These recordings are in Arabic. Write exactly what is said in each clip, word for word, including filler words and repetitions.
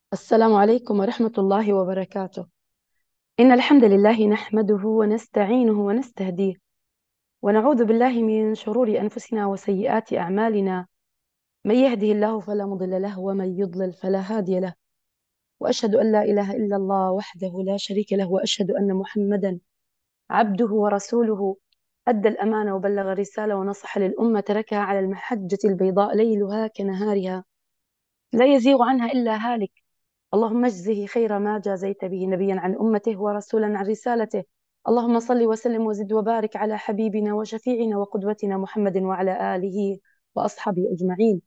السلام عليكم ورحمة الله وبركاته. إن الحمد لله نحمده ونستعينه ونستهديه، ونعوذ بالله من شرور أنفسنا وسيئات أعمالنا. من يهده الله فلا مضل له، ومن يضلل فلا هادي له. وأشهد أن لا إله إلا الله وحده لا شريك له، وأشهد أن محمدا عبده ورسوله. أدى الأمانة وبلغ الرسالة ونصح للأمة، تركها على المحجة البيضاء ليلها كنهارها، لا يزيغ عنها إلا هالك. اللهم اجزه خير ما جازيت به نبيا عن أمته ورسولا عن رسالته. اللهم صل وسلم وزد وبارك على حبيبنا وشفيعنا وقدوتنا محمد وعلى آله وأصحابه أجمعين.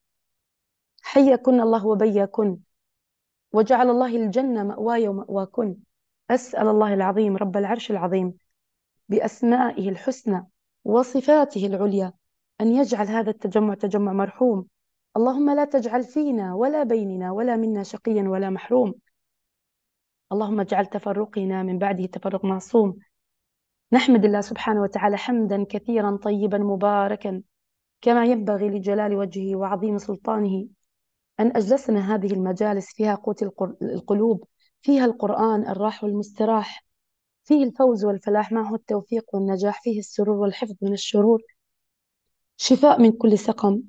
حياكن الله وبياكن، وجعل الله الجنة مأواي ومأواكن. أسأل الله العظيم رب العرش العظيم بأسمائه الحسنى وصفاته العليا أن يجعل هذا التجمع تجمع مرحوم. اللهم لا تجعل فينا ولا بيننا ولا منا شقيا ولا محروم. اللهم اجعل تفرقنا من بعده تفرق معصوم. نحمد الله سبحانه وتعالى حمدا كثيرا طيبا مباركا كما ينبغي لجلال وجهه وعظيم سلطانه، أن أجلسنا هذه المجالس فيها قوت القلوب، فيها القرآن الراح والمستراح، فيه الفوز والفلاح، معه التوفيق والنجاح، فيه السرور والحفظ من الشرور، شفاء من كل سقم،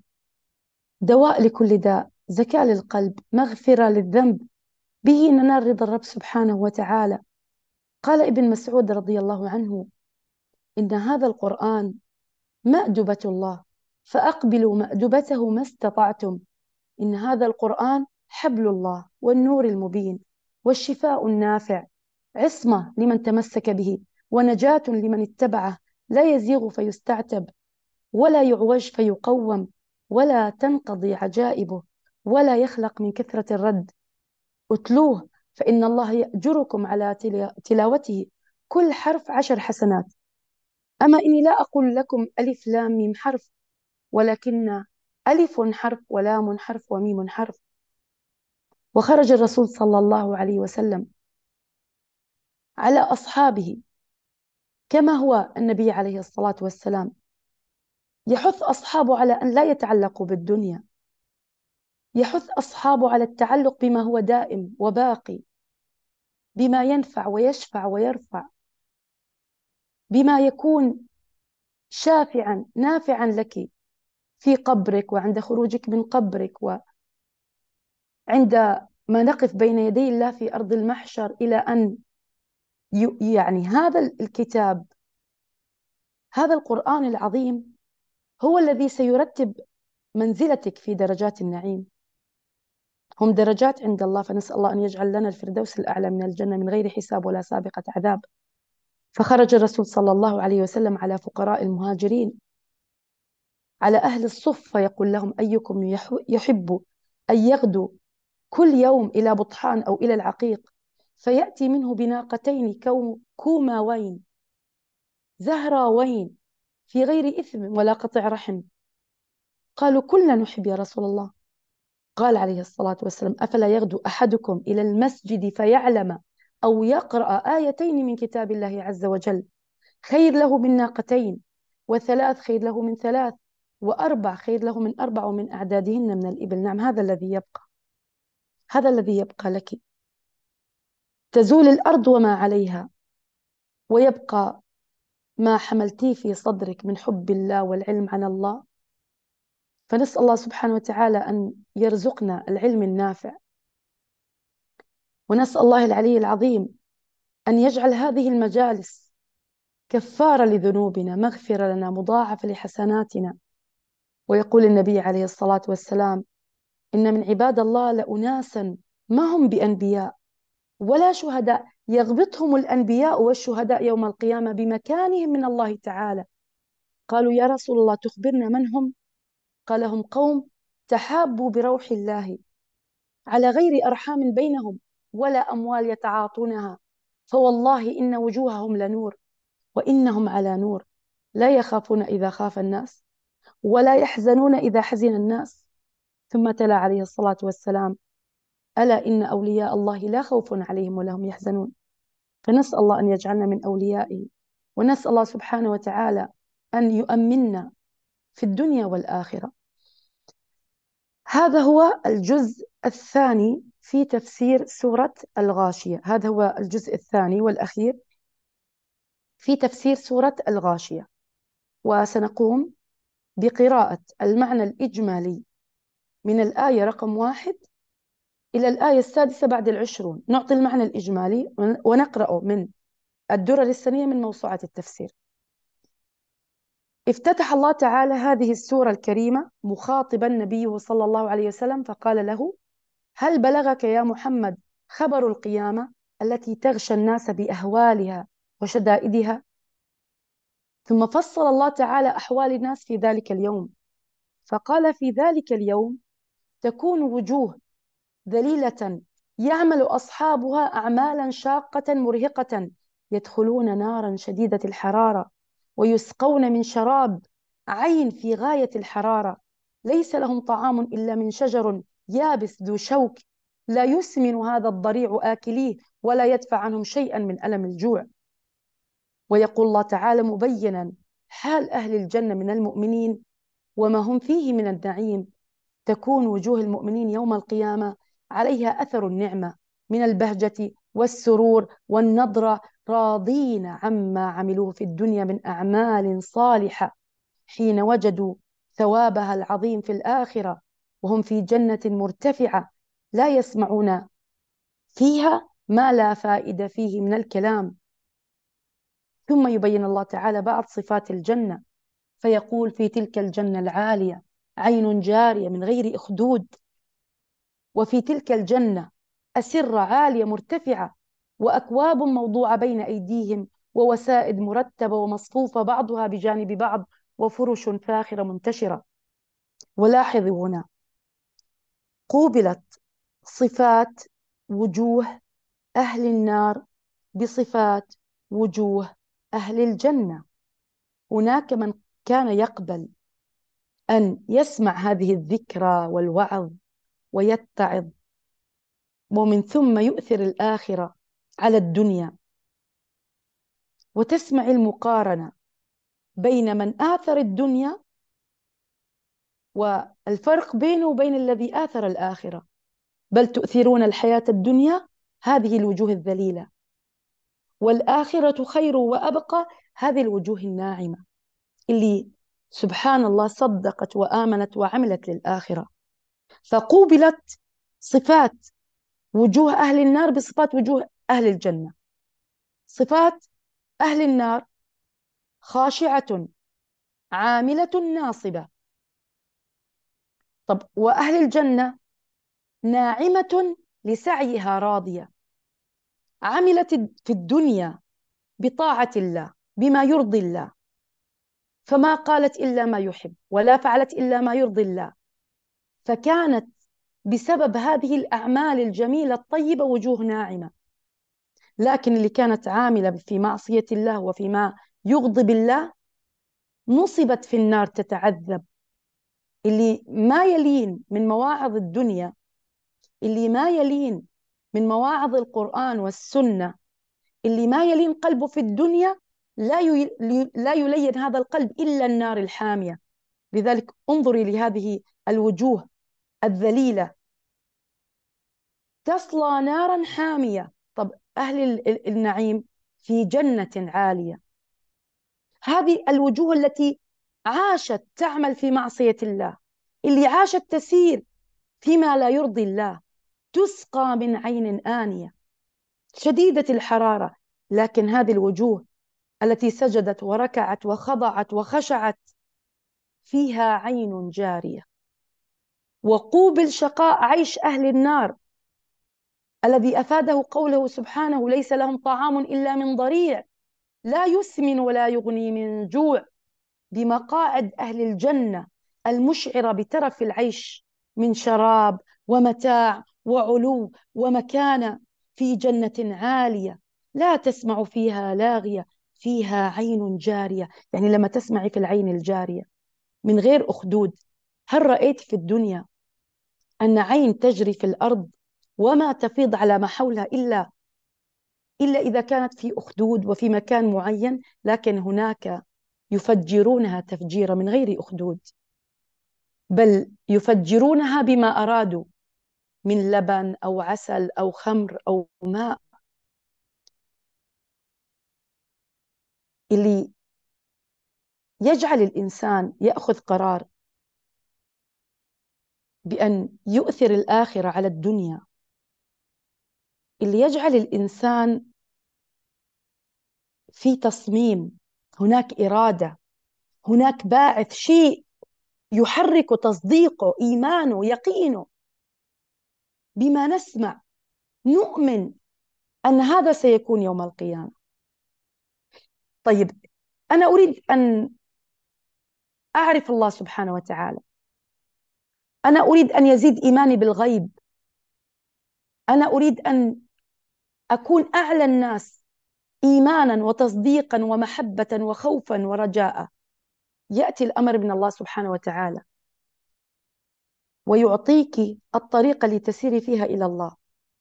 دواء لكل داء، زكاة للقلب، مغفرة للذنب. به ننال رضا الرب سبحانه وتعالى. قال ابن مسعود رضي الله عنه: إن هذا القرآن مأدبة الله، فأقبلوا مأدبته ما استطعتم. إن هذا القرآن حبل الله والنور المبين والشفاء النافع، عصمة لمن تمسك به ونجاة لمن اتبعه. لا يزيغ فيستعتب، ولا يعوج فيقوم، ولا تنقضي عجائبه، ولا يخلق من كثرة الرد. اتلوه فإن الله يأجركم على تلاوته، كل حرف عشر حسنات. أما إني لا أقول لكم ألف لام ميم حرف، ولكن ألف حرف ولام حرف وميم حرف. وخرج الرسول صلى الله عليه وسلم على أصحابه كما هو النبي عليه الصلاة والسلام، يحث أصحابه على أن لا يتعلقوا بالدنيا، يحث أصحابه على التعلق بما هو دائم وباقي، بما ينفع ويشفع ويرفع، بما يكون شافعا نافعا لك في قبرك وعند خروجك من قبرك، وعند ما نقف بين يدي الله في أرض المحشر، إلى أن يعني هذا الكتاب، هذا القرآن العظيم هو الذي سيرتب منزلتك في درجات النعيم. هم درجات عند الله، فنسأل الله أن يجعل لنا الفردوس الأعلى من الجنة من غير حساب ولا سابقة عذاب. فخرج الرسول صلى الله عليه وسلم على فقراء المهاجرين، على أهل الصفة، يقول لهم: أيكم يحب أن يغدو كل يوم إلى بطحان أو إلى العقيق، فيأتي منه بناقتين كوماوين زهراوين في غير إثم ولا قطع رحم؟ قالوا: كلنا نحب يا رسول الله. قال عليه الصلاة والسلام: أفلا يغدو أحدكم إلى المسجد فيعلم أو يقرأ آيتين من كتاب الله عز وجل خير له من ناقتين، وثلاث خير له من ثلاث، وأربع خير له من أربع، ومن أعدادهن من الإبل. نعم، هذا الذي يبقى، هذا الذي يبقى لك. تزول الأرض وما عليها، ويبقى ما حملتيه في صدرك من حب الله والعلم عن الله. فنسأل الله سبحانه وتعالى أن يرزقنا العلم النافع، ونسأل الله العلي العظيم أن يجعل هذه المجالس كفارة لذنوبنا، مغفرة لنا، مضاعفة لحسناتنا. ويقول النبي عليه الصلاة والسلام: إن من عباد الله لأناسا ما هم بأنبياء ولا شهداء، يغبطهم الأنبياء والشهداء يوم القيامة بمكانهم من الله تعالى. قالوا: يا رسول الله تخبرنا من هم؟ قال: هم قوم تحابوا بروح الله على غير أرحام بينهم ولا أموال يتعاطونها، فوالله إن وجوههم لنور وإنهم على نور، لا يخافون إذا خاف الناس ولا يحزنون إذا حزن الناس. ثم تلا عليه الصلاة والسلام: ألا إن أولياء الله لا خوف عليهم ولا هم يحزنون. فنسأل الله أن يجعلنا من أوليائه، ونسأل الله سبحانه وتعالى أن يؤمننا في الدنيا والآخرة. هذا هو الجزء الثاني في تفسير سورة الغاشية. هذا هو الجزء الثاني والأخير في تفسير سورة الغاشية، وسنقوم بقراءة المعنى الإجمالي من الآية رقم واحد إلى الآية السادسة بعد العشرون. نعطي المعنى الإجمالي ونقرأه من الدرر السنية من موسوعة التفسير. افتتح الله تعالى هذه السورة الكريمة مخاطبا نبيه صلى الله عليه وسلم، فقال له: هل بلغك يا محمد خبر القيامة التي تغشى الناس بأهوالها وشدائدها؟ ثم فصل الله تعالى أحوال الناس في ذلك اليوم، فقال: في ذلك اليوم تكون وجوه ذليلة يعمل أصحابها أعمالا شاقة مرهقة، يدخلون نارا شديدة الحرارة ويسقون من شراب عين في غاية الحرارة، ليس لهم طعام إلا من شجر يابس ذو شوك، لا يسمن هذا الضريع آكليه ولا يدفع عنهم شيئا من ألم الجوع. ويقول الله تعالى مبينا حال أهل الجنة من المؤمنين وما هم فيه من النعيم: تكون وجوه المؤمنين يوم القيامة عليها أثر النعمة من البهجة والسرور والنضرة، راضين عما عملوه في الدنيا من أعمال صالحة، حين وجدوا ثوابها العظيم في الآخرة، وهم في جنة مرتفعة لا يسمعون فيها ما لا فائدة فيه من الكلام. ثم يبين الله تعالى بعض صفات الجنة، فيقول: في تلك الجنة العالية عين جارية من غير أخدود، وفي تلك الجنة أسرة عالية مرتفعة، وأكواب موضوعة بين أيديهم، ووسائد مرتبة ومصفوفة بعضها بجانب بعض، وفرش فاخرة منتشرة. ولاحظوا هنا قوبلت صفات وجوه أهل النار بصفات وجوه أهل الجنة. هناك من كان يقبل أن يسمع هذه الذكرى والوعظ ويتعظ، ومن ثم يؤثر الآخرة على الدنيا، وتسمع المقارنة بين من آثر الدنيا والفرق بينه وبين الذي آثر الآخرة. بل تؤثرون الحياة الدنيا، هذه الوجوه الذليلة، والآخرة خير وأبقى، هذه الوجوه الناعمة اللي سبحان الله صدقت وآمنت وعملت للآخرة. فقوبلت صفات وجوه أهل النار بصفات وجوه أهل الجنة. صفات أهل النار: خاشعة عاملة ناصبة. طب وأهل الجنة: ناعمة لسعيها راضية، عملت في الدنيا بطاعة الله بما يرضي الله، فما قالت إلا ما يحب ولا فعلت إلا ما يرضي الله، فكانت بسبب هذه الأعمال الجميلة الطيبة وجوه ناعمة. لكن اللي كانت عاملة في معصية الله وفيما يغضب الله نصبت في النار تتعذب. اللي ما يلين من مواعظ الدنيا، اللي ما يلين من مواعظ القرآن والسنة، اللي ما يلين قلبه في الدنيا، لا لا يلين هذا القلب إلا النار الحامية. لذلك انظري لهذه الوجوه الذليلة تصلى نارا حامية. طب أهل النعيم في جنة عالية. هذه الوجوه التي عاشت تعمل في معصية الله، اللي عاشت تسير فيما لا يرضي الله، تسقى من عين آنية شديدة الحرارة. لكن هذه الوجوه التي سجدت وركعت وخضعت وخشعت فيها عين جارية. وقوبل شقاء عيش أهل النار الذي أفاده قوله سبحانه: ليس لهم طعام إلا من ضريع لا يسمن ولا يغني من جوع، بمقاعد أهل الجنة المشعرة بترف العيش من شراب ومتاع وعلو ومكانة، في جنة عالية لا تسمع فيها لاغية، فيها عين جارية. يعني لما تسمعي في العين الجارية من غير أخدود، هل رأيت في الدنيا أن عين تجري في الأرض وما تفيض على ما حولها إلا إلا إذا كانت في أخدود وفي مكان معين؟ لكن هناك يفجرونها تفجيرا من غير أخدود، بل يفجرونها بما أرادوا. من لبن أو عسل أو خمر أو ماء، اللي يجعل الإنسان يأخذ قرار بأن يؤثر الآخرة على الدنيا، اللي يجعل الإنسان في تصميم، هناك إرادة، هناك باعث، شيء يحرك تصديقه، إيمانه، يقينه بما نسمع، نؤمن أن هذا سيكون يوم القيامة. طيب، أنا أريد أن أعرف الله سبحانه وتعالى، أنا أريد أن يزيد إيماني بالغيب، أنا أريد أن أكون أعلى الناس إيمانا وتصديقا ومحبة وخوفا ورجاء. يأتي الأمر من الله سبحانه وتعالى ويعطيك الطريقة اللي تسيري فيها إلى الله،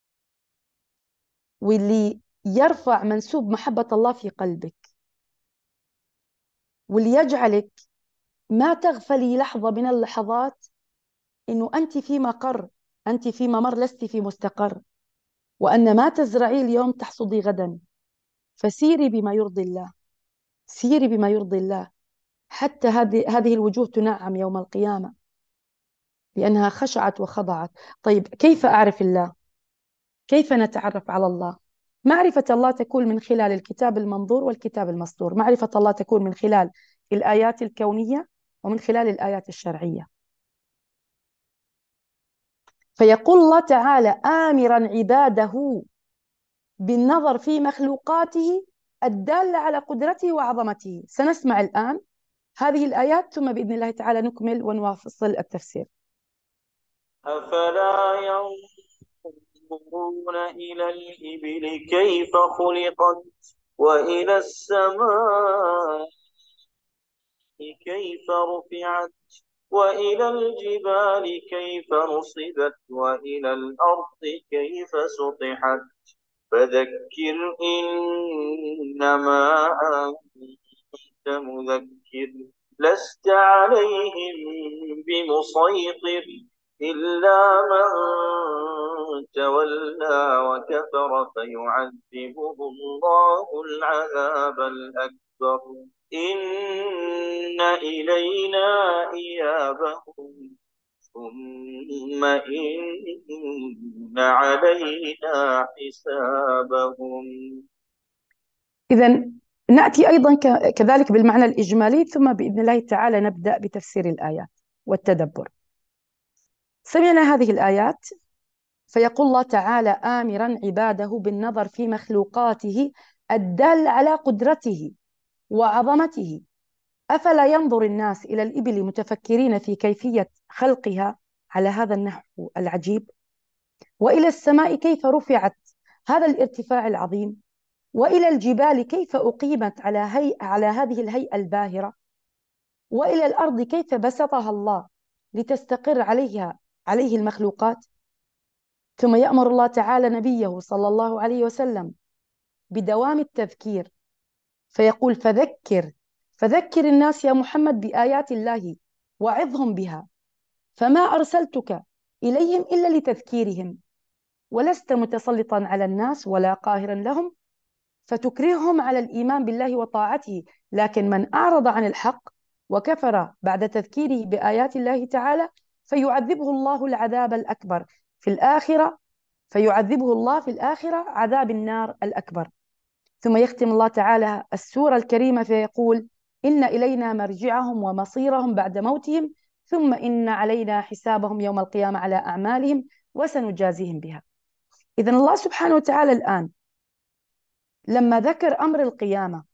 واللي يرفع منسوب محبة الله في قلبك، واللي يجعلك ما تغفلي لحظة من اللحظات إنه أنت في مقر، أنت في ممر، لست في مستقر، وأن ما تزرعي اليوم تحصدي غدا. فسيري بما يرضي الله، سيري بما يرضي الله، حتى هذه هذه الوجوه تنعم يوم القيامة لأنها خشعت وخضعت. طيب، كيف أعرف الله؟ كيف نتعرف على الله؟ معرفة الله تكون من خلال الكتاب المنظور والكتاب المسطور. معرفة الله تكون من خلال الآيات الكونية ومن خلال الآيات الشرعية. فيقول الله تعالى آمرا عباده بالنظر في مخلوقاته الدالة على قدرته وعظمته. سنسمع الآن هذه الآيات، ثم بإذن الله تعالى نكمل ونواصل التفسير. أفلا ينظرون إلى الإبل كيف خلقت وإلى السماء كيف رفعت وإلى الجبال كيف نصبت وإلى الأرض كيف سطحت فذكر إنما أنت مذكر لست عليهم بمسيطر إلا من تولى وكفر فيعذبه الله العذاب الأكبر إن إلينا إيابهم ثم إن علينا حسابهم. إذن نأتي أيضا كذلك بالمعنى الإجمالي، ثم بإذن الله تعالى نبدأ بتفسير الآيات والتدبر. سمعنا هذه الآيات، فيقول الله تعالى آمرا عباده بالنظر في مخلوقاته الدال على قدرته وعظمته. أفلا ينظر الناس إلى الإبل متفكرين في كيفية خلقها على هذا النحو العجيب، وإلى السماء كيف رفعت هذا الارتفاع العظيم، وإلى الجبال كيف أقيمت على هيئة على هذه الهيئة الباهرة، وإلى الأرض كيف بسطها الله لتستقر عليها عليه المخلوقات. ثم يأمر الله تعالى نبيه صلى الله عليه وسلم بدوام التذكير، فيقول فذكر فذكر الناس يا محمد بآيات الله وعظهم بها، فما أرسلتك إليهم إلا لتذكيرهم، ولست متسلطا على الناس ولا قاهرا لهم فتكرههم على الإيمان بالله وطاعته. لكن من أعرض عن الحق وكفر بعد تذكيره بآيات الله تعالى فيعذبه الله العذاب الأكبر في الآخرة فيعذبه الله في الآخرة عذاب النار الأكبر. ثم يختم الله تعالى السورة الكريمة فيقول إن إلينا مرجعهم ومصيرهم بعد موتهم ثم إن علينا حسابهم يوم القيامة على أعمالهم وسنجازيهم بها. إذن الله سبحانه وتعالى الآن لما ذكر أمر القيامة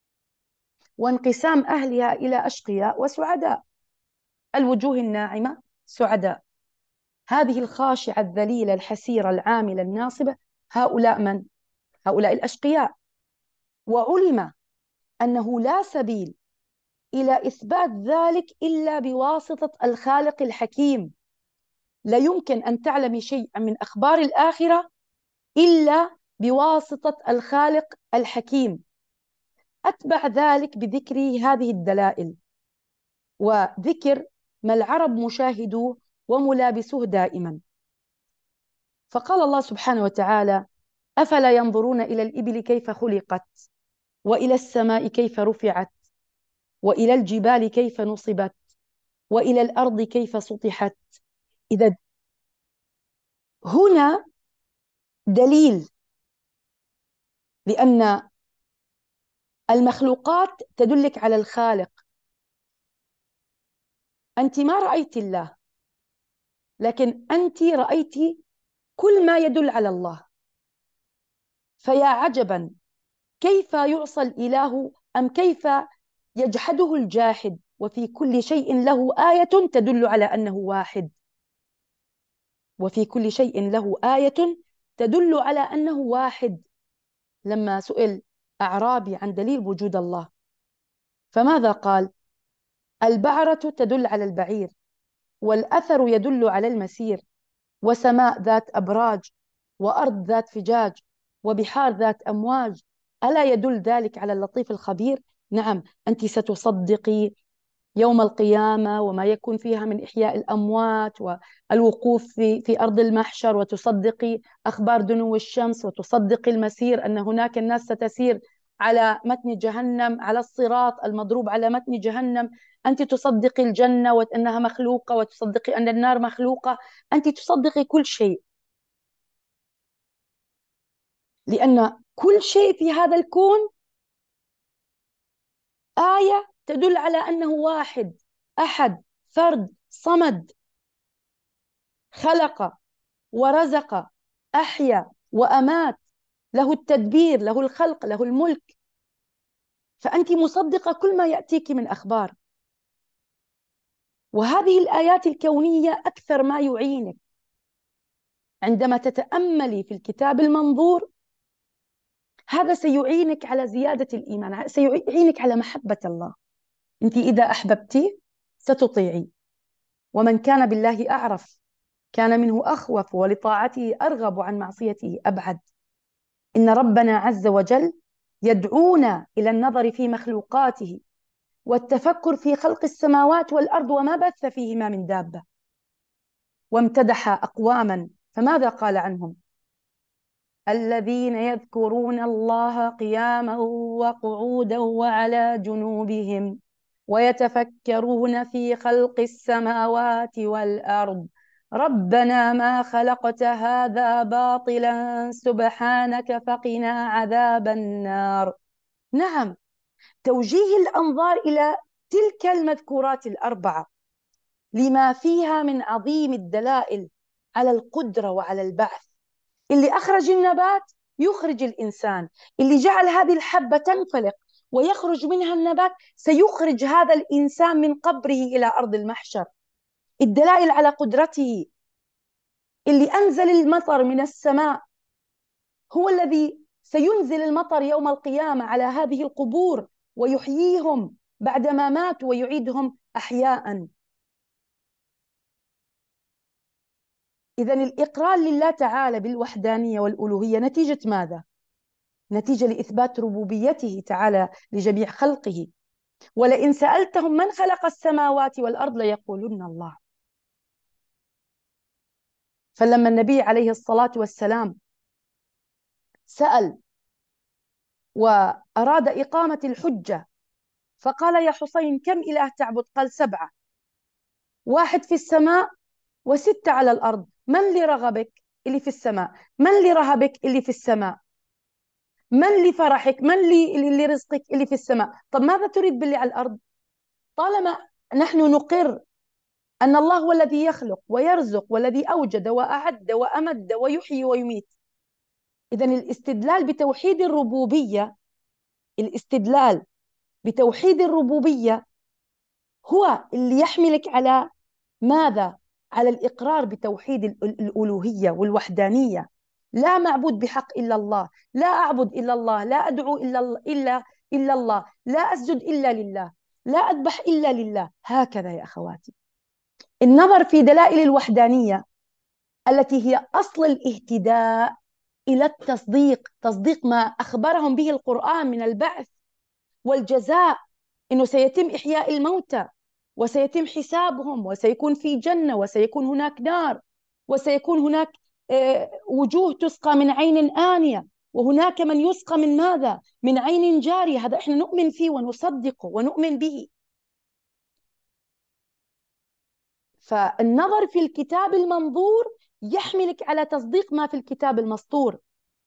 وانقسام أهلها إلى أشقياء وسعداء، الوجوه الناعمة سعداء، هذه الخاشعة الذليلة الحسيرة العاملة الناصبة، هؤلاء من؟ هؤلاء الأشقياء. وعلم أنه لا سبيل إلى إثبات ذلك إلا بواسطة الخالق الحكيم. لا يمكن أن تعلمي شيء من أخبار الآخرة إلا بواسطة الخالق الحكيم. أتبع ذلك بذكر هذه الدلائل وذكر ما العرب مشاهدوه وملابسوه دائما. فقال الله سبحانه وتعالى: أفلا ينظرون إلى الإبل كيف خلقت، وإلى السماء كيف رفعت، وإلى الجبال كيف نصبت، وإلى الأرض كيف سطحت. إذا هنا دليل، لأن المخلوقات تدلك على الخالق. أنت ما رأيت الله، لكن أنت رأيت كل ما يدل على الله. فيا عجبا، كيف يعصى الإله، أم كيف يجحده الجاحد وفي كل شيء له آية تدل على أنه واحد. وفي كل شيء له آية تدل على أنه واحد. لما سئل أعرابي عن دليل وجود الله، فماذا قال؟ البعرة تدل على البعير، والأثر يدل على المسير، وسماء ذات أبراج، وأرض ذات فجاج، وبحار ذات أمواج. ألا يدل ذلك على اللطيف الخبير؟ نعم، أنت ستصدقي يوم القيامة وما يكون فيها من إحياء الأموات والوقوف في في أرض المحشر، وتصدقي أخبار دنو الشمس، وتصدقي المسير، أن هناك الناس ستسير على متن جهنم، على الصراط المضروب على متن جهنم. أنت تصدقي الجنة وأنها مخلوقة، وتصدقي أن النار مخلوقة. أنت تصدقي كل شيء، لأن كل شيء في هذا الكون آية تدل على أنه واحد أحد فرد صمد، خلق ورزق، أحيا وأمات، له التدبير، له الخلق، له الملك. فأنت مصدقة كل ما يأتيك من أخبار. وهذه الآيات الكونية أكثر ما يعينك عندما تتأملي في الكتاب المنظور. هذا سيعينك على زيادة الإيمان، سيعينك على محبة الله. أنت إذا أحببتي ستطيعي، ومن كان بالله أعرف كان منه أخوف، ولطاعته أرغب، عن معصيته أبعد. إن ربنا عز وجل يدعونا إلى النظر في مخلوقاته، والتفكر في خلق السماوات والأرض وما بث فيهما من دابة. وامتدح أقواما، فماذا قال عنهم؟ الذين يذكرون الله قياما وقعودا وعلى جنوبهم، ويتفكرون في خلق السماوات والأرض، ربنا ما خلقت هذا باطلا سبحانك فقنا عذاب النار. نعم، توجيه الأنظار إلى تلك المذكورات الأربعة لما فيها من عظيم الدلائل على القدرة وعلى البعث. اللي أخرج النبات يخرج الإنسان، اللي جعل هذه الحبة تنفلق ويخرج منها النبات سيخرج هذا الإنسان من قبره إلى أرض المحشر. الدلائل على قدرته. اللي أنزل المطر من السماء هو الذي سينزل المطر يوم القيامة على هذه القبور ويحييهم بعدما ماتوا ويعيدهم أحياء. إذن الإقرار لله تعالى بالوحدانية والألوهية نتيجة ماذا؟ نتيجة لإثبات ربوبيته تعالى لجميع خلقه. ولئن سألتهم من خلق السماوات والأرض ليقولن الله. فلما النبي عليه الصلاة والسلام سأل وأراد إقامة الحجة، فقال: يا حسين كم إله تعبد؟ قال: سبعة، واحد في السماء وستة على الأرض. من اللي رغبك؟ اللي في السماء. من اللي رهبك؟ اللي في السماء. من اللي فرحك؟ من اللي اللي رزقك؟ اللي في السماء. طب ماذا تريد باللي على الأرض؟ طالما نحن نقر أن الله هو الذي يخلق ويرزق، والذي أوجد وأعد وأمد ويحيي ويميت، إذن الاستدلال بتوحيد الربوبية، الاستدلال بتوحيد الربوبية هو اللي يحملك على ماذا؟ على الإقرار بتوحيد الألوهية والوحدانية. لا معبود بحق إلا الله، لا أعبد إلا الله، لا أدعو إلا إلا إلا الله، لا أسجد إلا لله، لا أذبح إلا لله. هكذا يا أخواتي. النظر في دلائل الوحدانية التي هي أصل الاهتداء إلى التصديق، تصديق ما أخبرهم به القرآن من البعث والجزاء، إنه سيتم إحياء الموتى، وسيتم حسابهم، وسيكون في جنة، وسيكون هناك نار، وسيكون هناك آه، وجوه تسقى من عين آنية، وهناك من يسقى من ماذا؟ من عين جارية. هذا إحنا نؤمن فيه ونصدقه ونؤمن به. فالنظر في الكتاب المنظور يحملك على تصديق ما في الكتاب المسطور.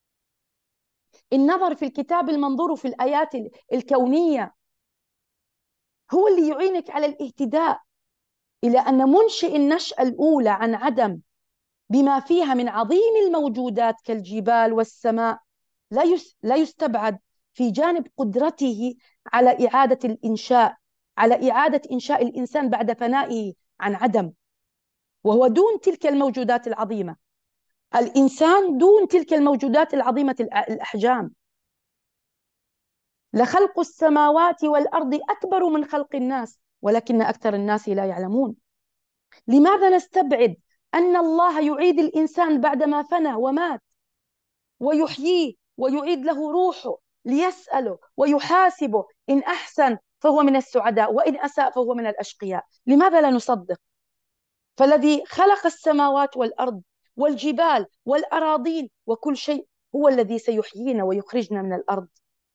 النظر في الكتاب المنظور وفي الآيات الكونية هو اللي يعينك على الاهتداء إلى أن منشئ النشأة الأولى عن عدم بما فيها من عظيم الموجودات كالجبال والسماء لا لا يستبعد في جانب قدرته على إعادة الإنشاء، على إعادة إنشاء الإنسان بعد فنائه عن عدم، وهو دون تلك الموجودات العظيمة. الإنسان دون تلك الموجودات العظيمة الأحجام. لخلق السماوات والأرض أكبر من خلق الناس ولكن أكثر الناس لا يعلمون. لماذا نستبعد أن الله يعيد الإنسان بعدما فنى ومات ويحييه ويعيد له روحه ليسأله ويحاسبه، إن أحسن فهو من السعداء وإن أساء فهو من الأشقياء؟ لماذا لا نصدق؟ فالذي خلق السماوات والأرض والجبال والأراضين وكل شيء هو الذي سيحيينا ويخرجنا من الأرض.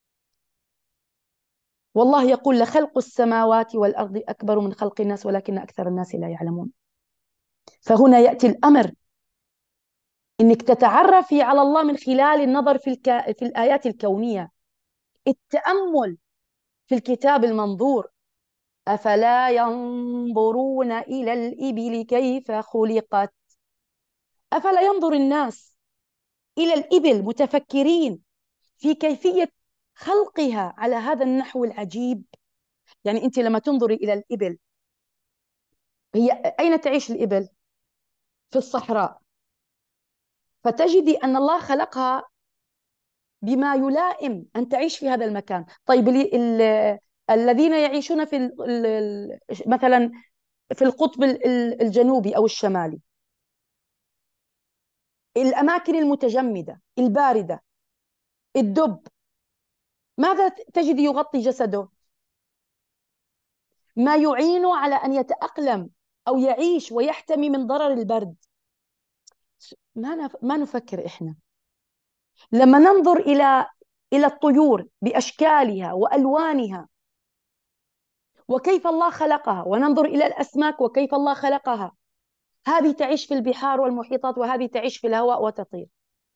والله يقول لخلق السماوات والأرض أكبر من خلق الناس ولكن أكثر الناس لا يعلمون. فهنا يأتي الأمر إنك تتعرفي على الله من خلال النظر في, الك... في الآيات الكونية، التأمل في الكتاب المنظور. أفلا ينظرون إلى الإبل كيف خلقت؟ أفلا ينظر الناس إلى الإبل متفكرين في كيفية خلقها على هذا النحو العجيب؟ يعني أنت لما تنظري إلى الإبل، هي أين تعيش الإبل؟ في الصحراء، فتجدي أن الله خلقها بما يلائم أن تعيش في هذا المكان. طيب ال ال الذين يعيشون في ال ال مثلا في القطب الجنوبي أو الشمالي، الأماكن المتجمدة الباردة، الدب، ماذا تجد يغطي جسده؟ ما يعينه على أن يتأقلم أو يعيش ويحتمي من ضرر البرد. ما ما نفكر إحنا لما ننظر إلى إلى الطيور بأشكالها وألوانها وكيف الله خلقها، وننظر إلى الأسماك وكيف الله خلقها. هذه تعيش في البحار والمحيطات وهذه تعيش في الهواء وتطير.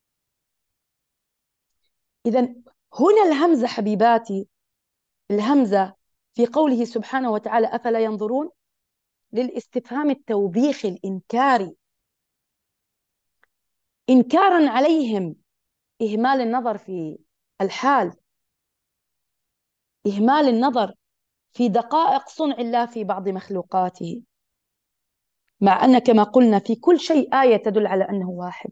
إذن هنا الهمزة حبيباتي، الهمزة في قوله سبحانه وتعالى أفلا ينظرون للاستفهام التوبيخي الإنكاري، إنكارا عليهم إهمال النظر في الحال، إهمال النظر في دقائق صنع الله في بعض مخلوقاته، مع أن كما قلنا في كل شيء آية تدل على أنه واحد.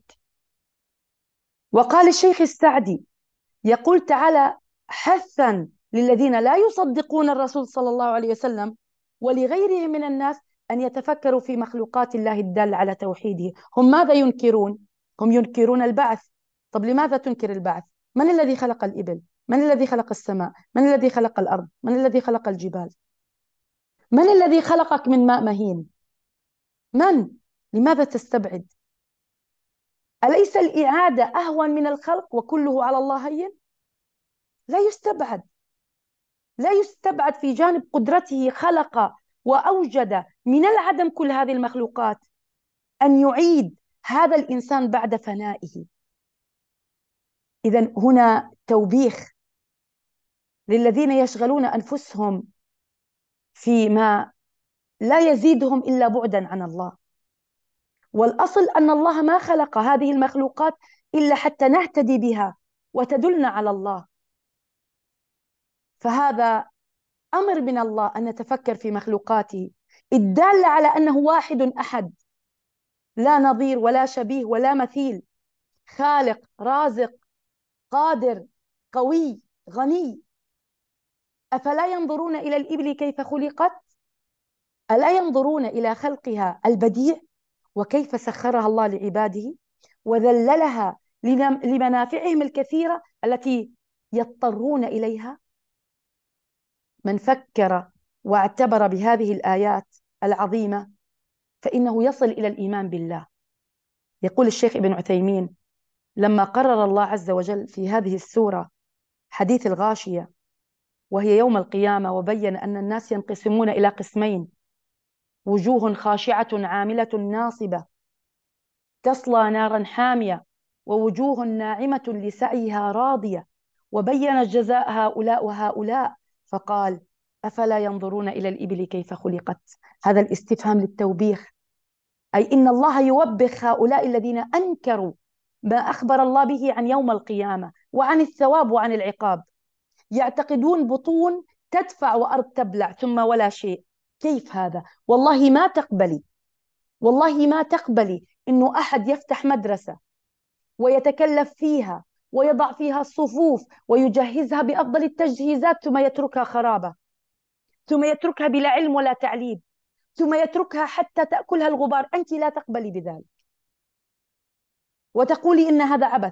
وقال الشيخ السعدي يقول تعالى حثا للذين لا يصدقون الرسول صلى الله عليه وسلم ولغيرهم من الناس أن يتفكروا في مخلوقات الله الدالة على توحيده. هم ماذا ينكرون؟ هم ينكرون البعث. طب لماذا تنكر البعث؟ من الذي خلق الإبل؟ من الذي خلق السماء؟ من الذي خلق الأرض؟ من الذي خلق الجبال؟ من الذي خلقك من ماء مهين؟ من؟ لماذا تستبعد؟ أليس الإعادة أهون من الخلق وكله على الله هين؟ لا يستبعد، لا يستبعد في جانب قدرته خلق وأوجد من العدم كل هذه المخلوقات أن يعيد هذا الإنسان بعد فنائه. إذن هنا توبيخ للذين يشغلون أنفسهم فيما لا يزيدهم إلا بعدا عن الله. والأصل أن الله ما خلق هذه المخلوقات إلا حتى نهتدي بها وتدلنا على الله. فهذا أمر من الله أن نتفكر في مخلوقاته الدالة على أنه واحد أحد، لا نظير ولا شبيه ولا مثيل، خالق رازق قادر قوي غني. أفلا ينظرون إلى الإبل كيف خلقت؟ ألا ينظرون إلى خلقها البديع وكيف سخرها الله لعباده وذللها لمنافعهم الكثيرة التي يضطرون إليها؟ من فكر واعتبر بهذه الآيات العظيمة فإنه يصل إلى الإيمان بالله، يقول الشيخ ابن عثيمين: لما قرر الله عز وجل في هذه السورة حديث الغاشية وهي يوم القيامة، وبين أن الناس ينقسمون إلى قسمين: وجوه خاشعة عاملة ناصبة تصلى نارا حامية، ووجوه ناعمة لسعيها راضية، وبين جزاء هؤلاء وهؤلاء، فقال: أفلا ينظرون إلى الإبل كيف خلقت. هذا الاستفهام للتوبيخ، أي إن الله يوبخ هؤلاء الذين أنكروا ما أخبر الله به عن يوم القيامة وعن الثواب وعن العقاب. يعتقدون بطون تدفع وأرض تبلع ثم ولا شيء. كيف هذا؟ والله ما تقبلي، والله ما تقبلي إنه أحد يفتح مدرسة ويتكلف فيها ويضع فيها الصفوف ويجهزها بأفضل التجهيزات ثم يتركها خرابة، ثم يتركها بلا علم ولا تعليم، ثم يتركها حتى تأكلها الغبار. أنت لا تقبلي بذلك وتقولي إن هذا عبث.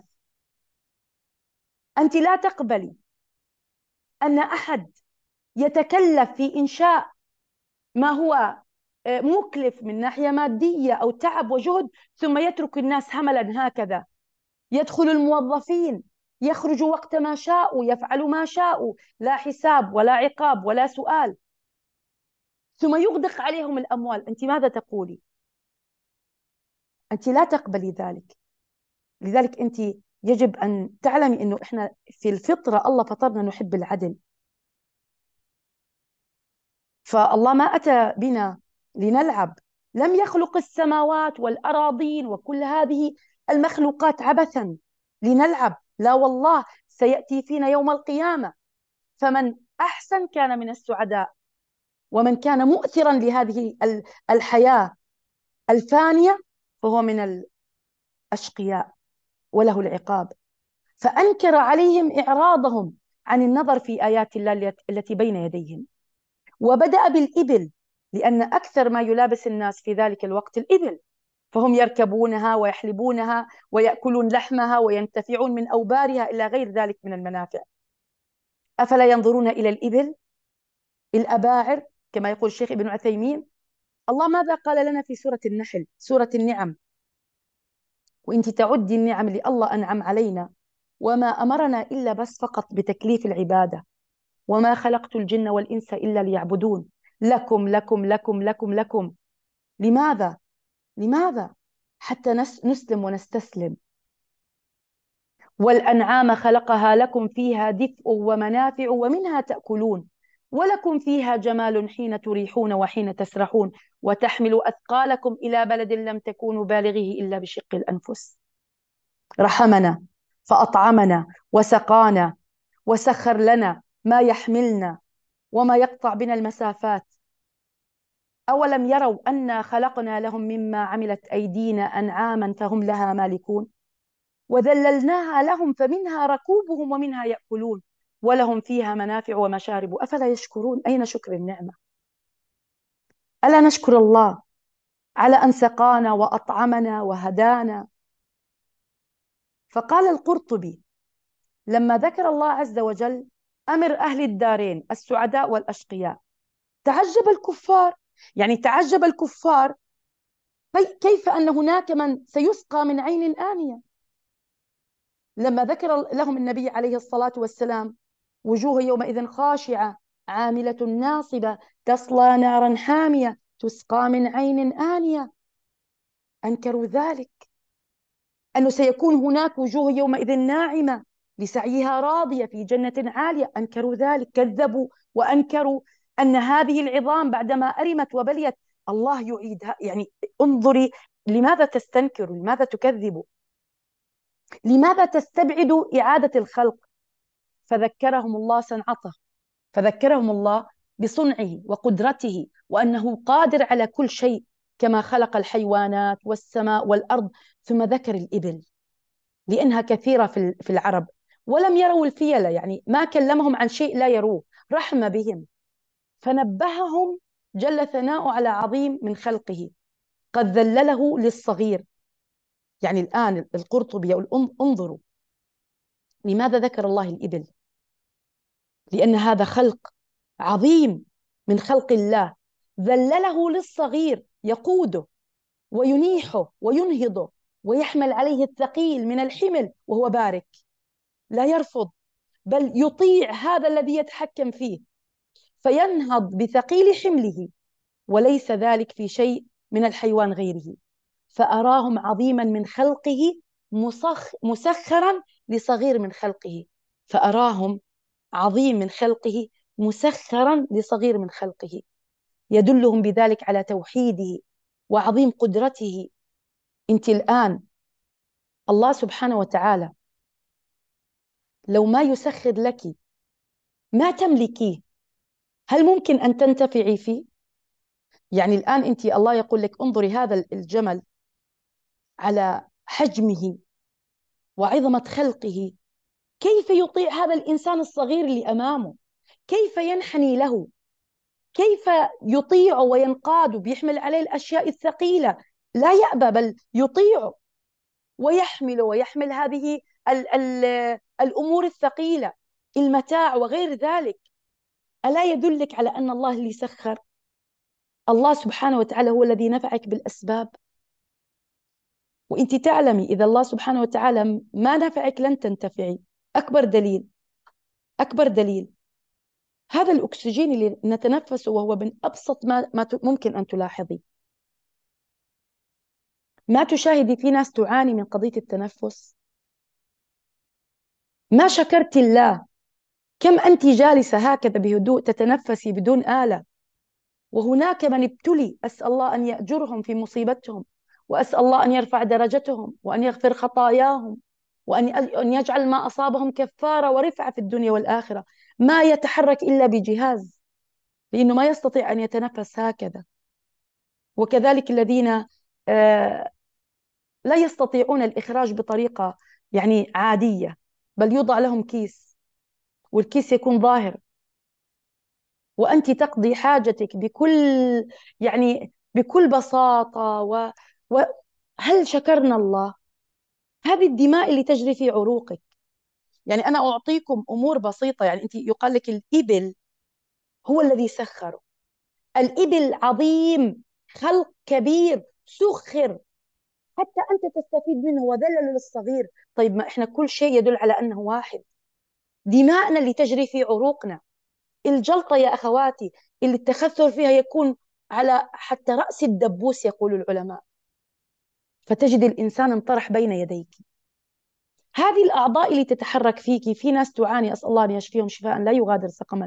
أنت لا تقبلي أن أحد يتكلف في إنشاء ما هو مكلف من ناحية مادية أو تعب وجهد ثم يترك الناس هملا هكذا. يدخل الموظفين يخرجوا وقت ما شاءوا، يفعلوا ما شاءوا، لا حساب ولا عقاب ولا سؤال، ثم يغدق عليهم الأموال. أنت ماذا تقولي؟ أنت لا تقبلي ذلك. لذلك أنت يجب أن تعلمي أنه إحنا في الفطرة الله فطرنا نحب العدل، فالله ما أتى بنا لنلعب. لم يخلق السماوات والأراضين وكل هذه المخلوقات عبثا لنلعب، لا والله. سيأتي فينا يوم القيامة فمن أحسن كان من السعداء، ومن كان مؤثرا لهذه الحياة الفانية فهو من الأشقياء وله العقاب. فأنكر عليهم إعراضهم عن النظر في آيات الله التي بين يديهم، وبدأ بالإبل، لأن أكثر ما يلابس الناس في ذلك الوقت الإبل، فهم يركبونها ويحلبونها ويأكلون لحمها وينتفعون من أوبارها إلى غير ذلك من المنافع. أفلا ينظرون إلى الإبل الأباعر كما يقول الشيخ ابن عثيمين؟ الله ماذا قال لنا في سورة النحل، سورة النعم: وإنت تعدي النعم اللي الله أنعم علينا وما أمرنا إلا بس فقط بتكليف العبادة، وما خلقت الجن والإنس إلا ليعبدون، لكم لكم لكم لكم لكم. لماذا؟ لماذا؟ حتى نسلم ونستسلم. والأنعام خلقها لكم فيها دفء ومنافع ومنها تأكلون، ولكم فيها جمال حين تريحون وحين تسرحون، وتحملوا أثقالكم إلى بلد لم تكونوا بالغيه إلا بشق الأنفس. رحمنا فأطعمنا وسقانا وسخر لنا ما يحملنا وما يقطع بنا المسافات. أولم يروا أنا خلقنا لهم مما عملت أيدينا أنعاما فهم لها مالكون، وذللناها لهم فمنها ركوبهم ومنها يأكلون ولهم فيها منافع ومشارب أفلا يشكرون. أين شكر النعمة؟ ألا نشكر الله على أن سقانا وأطعمنا وهدانا؟ فقال القرطبي لما ذكر الله عز وجل أمر أهل الدارين السعداء والأشقياء، تعجب الكفار، يعني تعجب الكفار كيف أن هناك من سيسقى من عين آنية. لما ذكر لهم النبي عليه الصلاة والسلام وجوه يومئذ خاشعة عاملة ناصبة تصلى نارا حامية تسقى من عين آنية، أنكروا ذلك، أنه سيكون هناك وجوه يومئذ ناعمة لسعيها راضية في جنة عالية، أنكروا ذلك، كذبوا وأنكروا أن هذه العظام بعدما أرمت وبليت الله يعيدها. يعني انظري، لماذا تستنكروا؟ لماذا تكذبوا؟ لماذا تستبعدوا إعادة الخلق؟ فذكرهم الله صنعته، فذكرهم الله بصنعه وقدرته وأنه قادر على كل شيء كما خلق الحيوانات والسماء والأرض. ثم ذكر الإبل لأنها كثيرة في العرب، ولم يروا الفيلة، يعني ما كلمهم عن شيء لا يروه، رحمة بهم، فنبههم جل ثناؤه على عظيم من خلقه قد ذلله للصغير. يعني الآن القرطبي يقول انظروا لماذا ذكر الله الإبل، لأن هذا خلق عظيم من خلق الله، ذلله للصغير يقوده وينيحه وينهضه ويحمل عليه الثقيل من الحمل وهو بارك، لا يرفض بل يطيع هذا الذي يتحكم فيه، فينهض بثقيل حمله، وليس ذلك في شيء من الحيوان غيره. فأراهم عظيما من خلقه مسخ مسخرا لصغير من خلقه، فأراهم عظيم من خلقه مسخرا لصغير من خلقه، يدلهم بذلك على توحيده وعظيم قدرته. انت الآن الله سبحانه وتعالى لو ما يسخر لك ما تملكيه، هل ممكن أن تنتفعي فيه؟ يعني الآن أنت الله يقول لك انظري هذا الجمل على حجمه وعظمة خلقه، كيف يطيع هذا الإنسان الصغير اللي أمامه، كيف ينحني له، كيف يطيع وينقاد بيحمل عليه الأشياء الثقيلة، لا يأبى بل يطيع ويحمل ويحمل هذه ال ال الأمور الثقيلة، المتاع وغير ذلك. ألا يدلك على أن الله اللي سخر؟ الله سبحانه وتعالى هو الذي نفعك بالأسباب، وأنت تعلمي إذا الله سبحانه وتعالى ما نفعك لن تنتفعي. أكبر دليل أكبر دليل هذا الأكسجين اللي نتنفسه، وهو من أبسط ما, ما ممكن أن تلاحظي. ما تشاهدي في ناس تعاني من قضية التنفس؟ ما شكرت الله كم أنت جالسة هكذا بهدوء تتنفسي بدون آلة، وهناك من ابتلي، أسأل الله أن يأجرهم في مصيبتهم، وأسأل الله أن يرفع درجتهم وأن يغفر خطاياهم، وأن أن يجعل ما أصابهم كفارة ورفعة في الدنيا والآخرة، ما يتحرك إلا بجهاز، لأنه ما يستطيع أن يتنفس هكذا. وكذلك الذين آه لا يستطيعون الإخراج بطريقة يعني عادية، بل يوضع لهم كيس، والكيس يكون ظاهر، وأنت تقضي حاجتك بكل يعني بكل بساطة و... وهل شكرنا الله؟ هذه الدماء اللي تجري في عروقك. يعني أنا أعطيكم أمور بسيطة. يعني أنت يقال لك الإبل هو الذي سخره، الإبل عظيم، خلق كبير سخر حتى أنت تستفيد منه وذلل للصغير. طيب ما إحنا كل شيء يدل على أنه واحد. دماءنا اللي تجري في عروقنا، الجلطة يا أخواتي اللي التخثر فيها يكون على حتى رأس الدبوس يقول العلماء، فتجد الإنسان انطرح بين يديك. هذه الأعضاء اللي تتحرك فيك، في ناس تعاني، أسأل الله أن يشفيهم شفاء لا يغادر سقما،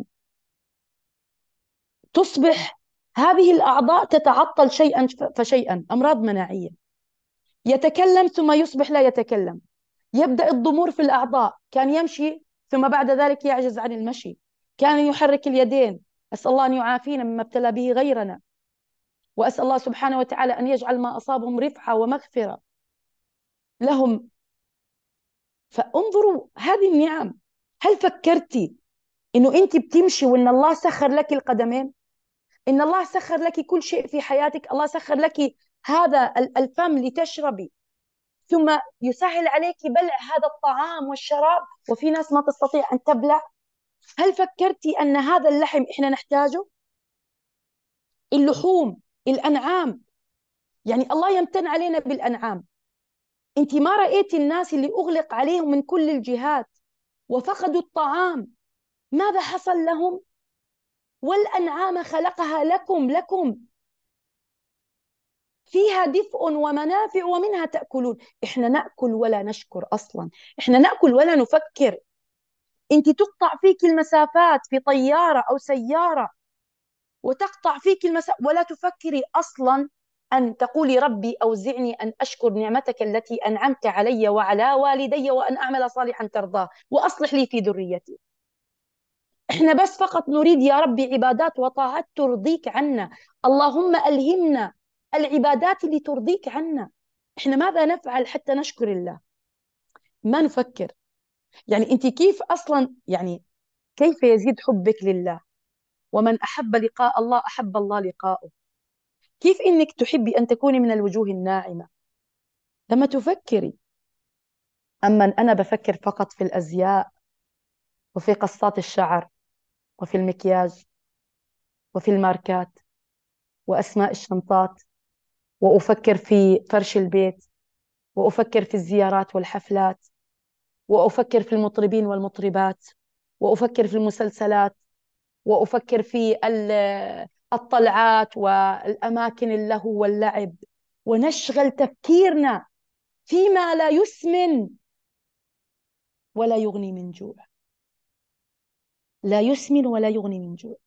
تصبح هذه الأعضاء تتعطل شيئا فشيئا، أمراض مناعية، يتكلم ثم يصبح لا يتكلم، يبدأ الضمور في الأعضاء، كان يمشي ثم بعد ذلك يعجز عن المشي، كان يحرك اليدين، أسأل الله أن يعافينا مما ابتلى به غيرنا، وأسأل الله سبحانه وتعالى أن يجعل ما أصابهم رفعة ومغفرة لهم. فانظروا هذه النعم. هل فكرتي إنه أنت بتمشي وإن الله سخر لك القدمين، إن الله سخر لك كل شيء في حياتك، الله سخر لك هذا الفم لتشربي، ثم يسهل عليك بلع هذا الطعام والشراب، وفي ناس ما تستطيع أن تبلع. هل فكرتي أن هذا اللحم إحنا نحتاجه؟ اللحوم، الأنعام، يعني الله يمتن علينا بالأنعام. أنت ما رأيتي الناس اللي أغلق عليهم من كل الجهات وفقدوا الطعام ماذا حصل لهم؟ والأنعام خلقها لكم لكم فيها دفء ومنافع ومنها تأكلون. إحنا نأكل ولا نشكر أصلا، إحنا نأكل ولا نفكر. أنت تقطع فيك المسافات في طيارة أو سيارة، وتقطع فيك المسافات ولا تفكري أصلا أن تقولي ربي أوزعني أن أشكر نعمتك التي أنعمت علي وعلى والدي، وأن أعمل صالحا ترضاه وأصلح لي في ذريتي. إحنا بس فقط نريد يا ربي عبادات وطاعات ترضيك عنا، اللهم ألهمنا العبادات اللي ترضيك عنا. إحنا ماذا نفعل حتى نشكر الله؟ ما نفكر. يعني أنت كيف أصلا، يعني كيف يزيد حبك لله؟ ومن أحب لقاء الله أحب الله لقاءه. كيف إنك تحبي أن تكوني من الوجوه الناعمة لما تفكري؟ أما أنا بفكر فقط في الأزياء وفي قصات الشعر وفي المكياج وفي الماركات وأسماء الشنطات، وأفكر في فرش البيت وأفكر في الزيارات والحفلات، وأفكر في المطربين والمطربات، وأفكر في المسلسلات، وأفكر في ال- الطلعات والأماكن اللهو واللعب، ونشغل تفكيرنا فيما لا يسمن ولا يغني من جوع. لا يسمن ولا يغني من جوع.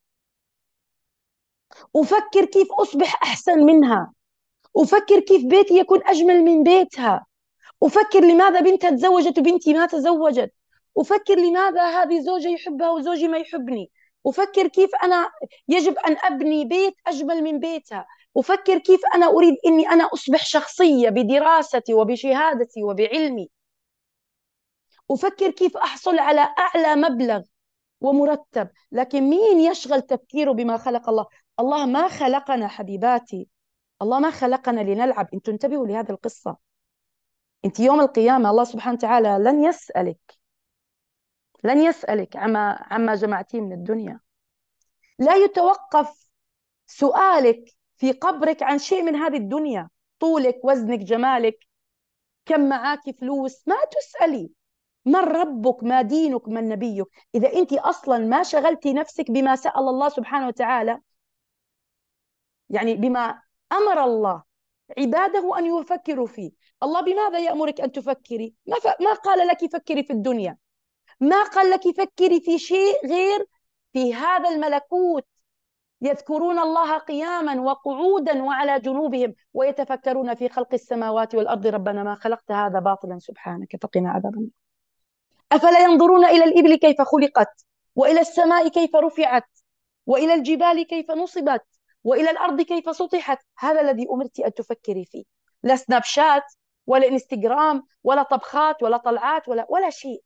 أفكر كيف أصبح أحسن منها، أفكر كيف بيتي يكون أجمل من بيتها، أفكر لماذا بنتها تزوجت وبنتي ما تزوجت، أفكر لماذا هذه زوجة يحبها وزوجي ما يحبني، أفكر كيف أنا يجب أن أبني بيت أجمل من بيتها، أفكر كيف أنا أريد أني أنا أصبح شخصية بدراستي وبشهادتي وبعلمي، أفكر كيف أحصل على أعلى مبلغ ومرتب. لكن مين يشغل تفكيره بما خلق الله؟ الله ما خلقنا حبيباتي، الله ما خلقنا لنلعب. انتوا انتبهوا لهذه القصة. انت يوم القيامة الله سبحانه وتعالى لن يسألك لن يسألك عما عما جمعتيه من الدنيا. لا يتوقف سؤالك في قبرك عن شيء من هذه الدنيا، طولك، وزنك، جمالك، كم معاك فلوس، ما تسألي. من ربك، ما دينك، من نبيك. إذا أنت أصلا ما شغلتي نفسك بما سأل الله سبحانه وتعالى، يعني بما أمر الله عباده أن يفكروا فيه. الله بماذا يأمرك أن تفكري؟ ما, ف... ما قال لك فكري في الدنيا، ما قال لك فكري في شيء غير في هذا الملكوت. يذكرون الله قياما وقعودا وعلى جنوبهم ويتفكرون في خلق السماوات والأرض ربنا ما خلقت هذا باطلا سبحانك فقنا عذاب النار. أفلا ينظرون إلى الإبل كيف خلقت، وإلى السماء كيف رفعت، وإلى الجبال كيف نصبت، وإلى الأرض كيف سطحت. هذا الذي أمرت أن تفكري فيه، لا سناب شات ولا انستغرام ولا طبخات ولا طلعات ولا ولا شيء.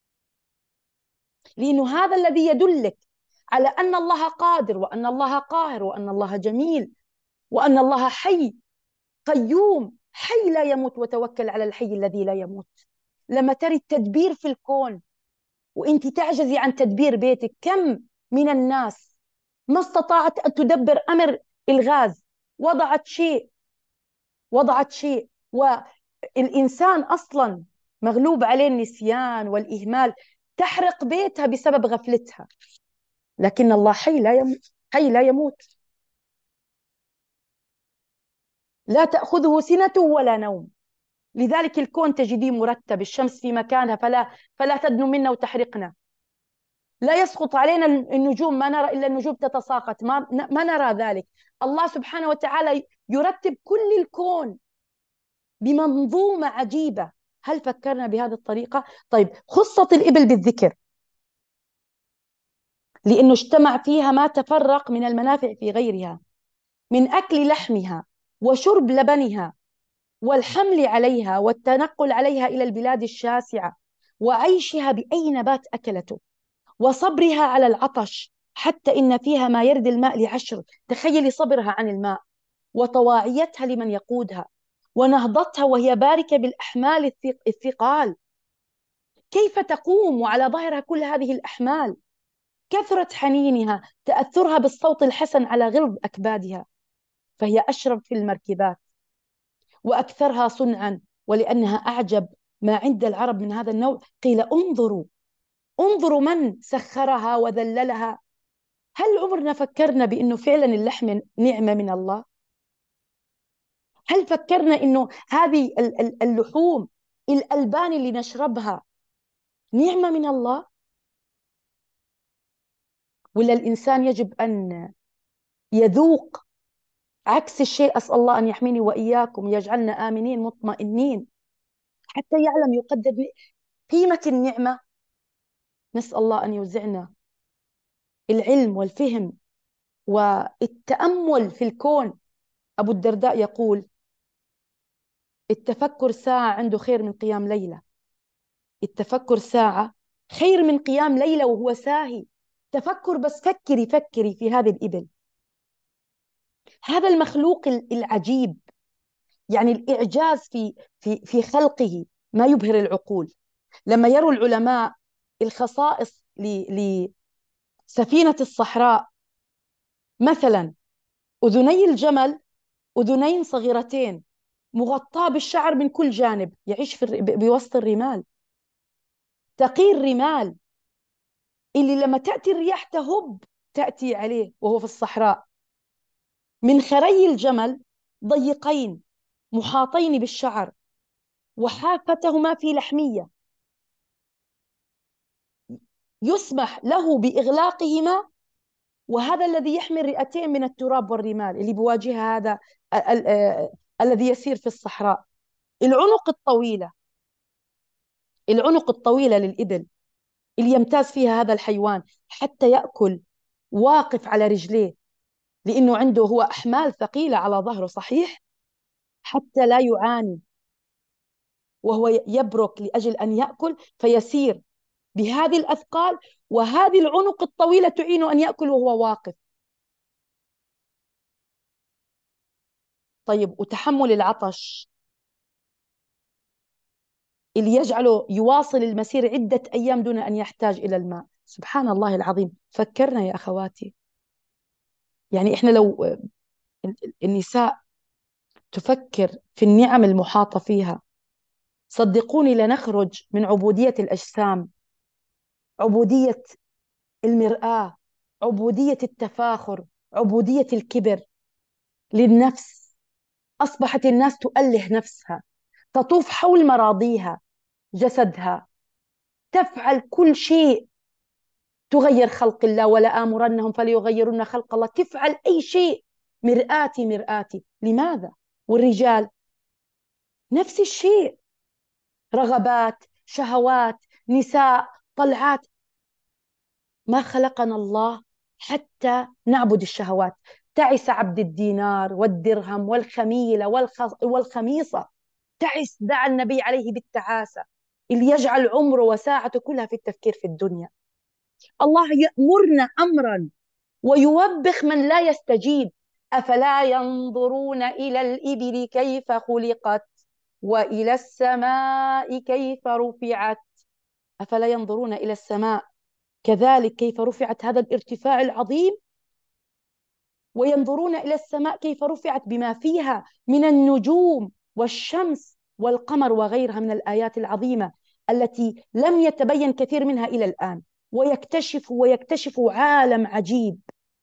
لأنه هذا الذي يدلك على أن الله قادر، وأن الله قاهر، وأن الله جميل، وأن الله حي قيوم، حي لا يموت. وتوكل على الحي الذي لا يموت. لما تري التدبير في الكون وانت تعجزي عن تدبير بيتك، كم من الناس ما استطاعت أن تدبر أمر الغاز، وضعت شيء وضعت شيء والإنسان أصلا مغلوب عليه النسيان والإهمال، تحرق بيتها بسبب غفلتها. لكن الله حي لا يموت، حي لا يموت، لا تأخذه سنة ولا نوم. لذلك الكون تجديه مرتب، الشمس في مكانها فلا فلا تدنو منا وتحرقنا. لا يسقط علينا النجوم، ما نرى إلا النجوم تتساقط، ما, ما نرى ذلك. الله سبحانه وتعالى يرتب كل الكون بمنظومة عجيبة. هل فكرنا بهذه الطريقة؟ طيب، خصت الإبل بالذكر لأنه اجتمع فيها ما تفرق من المنافع في غيرها، من أكل لحمها وشرب لبنها والحمل عليها والتنقل عليها إلى البلاد الشاسعة وعيشها بأي نبات أكلته وصبرها على العطش، حتى إن فيها ما يرد الماء لعشر. تخيلي صبرها عن الماء، وطواعيتها لمن يقودها، ونهضتها وهي باركة بالأحمال الثقال. كيف تقوم وعلى ظهرها كل هذه الأحمال؟ كثرة حنينها، تأثرها بالصوت الحسن على غلظ أكبادها، فهي أشرف في المركبات وأكثرها صنعا. ولأنها أعجب ما عند العرب من هذا النوع، قيل انظروا انظروا من سخرها وذللها. هل عمرنا فكرنا بأنه فعلا اللحم نعمة من الله؟ هل فكرنا أنه هذه اللحوم، الألبان اللي نشربها، نعمة من الله؟ ولا الإنسان يجب أن يذوق عكس الشيء؟ أسأل الله أن يحميني وإياكم، يجعلنا آمنين مطمئنين حتى يعلم يقدر قيمة النعمة. نسأل الله أن يوزعنا العلم والفهم والتأمل في الكون. أبو الدرداء يقول: التفكر ساعة عنده خير من قيام ليلة. التفكر ساعة خير من قيام ليلة وهو ساهي. تفكر بس، فكري فكري في هذه الإبل، هذا المخلوق العجيب، يعني الإعجاز في في في خلقه ما يبهر العقول. لما يروا العلماء الخصائص لسفينة الصحراء، مثلا أذني الجمل أذنين صغيرتين مغطاة بالشعر من كل جانب، يعيش في الر- ب- بوسط الرمال، تقي الرمال اللي لما تأتي الرياح تهب تأتي عليه وهو في الصحراء. من خري الجمل ضيقين محاطين بالشعر، وحافتهما في لحمية، يسمح له بإغلاقهما، وهذا الذي يحمي الرئتين من التراب والرمال اللي بيواجهها هذا ال- ال- آه، الذي يسير في الصحراء. العنق الطويلة، العنق الطويلة للإبل اللي يمتاز فيها هذا الحيوان حتى يأكل واقف على رجليه، لأنه عنده هو أحمال ثقيلة على ظهره، صحيح، حتى لا يعاني وهو يبرك لأجل أن يأكل، فيسير بهذه الأثقال، وهذه العنق الطويلة تعينه أن يأكل وهو واقف. طيب، وتحمل العطش اللي يجعله يواصل المسير عدة أيام دون أن يحتاج إلى الماء. سبحان الله العظيم. فكرنا يا أخواتي، يعني إحنا لو النساء تفكر في النعم المحاطة فيها، صدقوني لنخرج من عبودية الأجسام، عبودية المرآة، عبودية التفاخر، عبودية الكبر للنفس. أصبحت الناس تؤله نفسها، تطوف حول مراضيها، جسدها، تفعل كل شيء، تغير خلق الله، ولا آمرنهم فليغيرن خلق الله، تفعل أي شيء، مرآتي مرآتي. لماذا؟ والرجال نفس الشيء، رغبات، شهوات، نساء، طلعات. ما خلقنا الله حتى نعبد الشهوات. تعس عبد الدينار والدرهم والخميلة والخ- والخميصة، تعس، دعا النبي عليه بالتعاسة، اللي يجعل عمره وساعته كلها في التفكير في الدنيا. الله يأمرنا أمرا ويوبخ من لا يستجيب. أفلا ينظرون إلى الإبل كيف خلقت وإلى السماء كيف رفعت. أفلا ينظرون إلى السماء كذلك كيف رفعت، هذا الارتفاع العظيم، وينظرون إلى السماء كيف رفعت بما فيها من النجوم والشمس والقمر وغيرها من الآيات العظيمة التي لم يتبين كثير منها إلى الآن، ويكتشف ويكتشف عالم عجيب.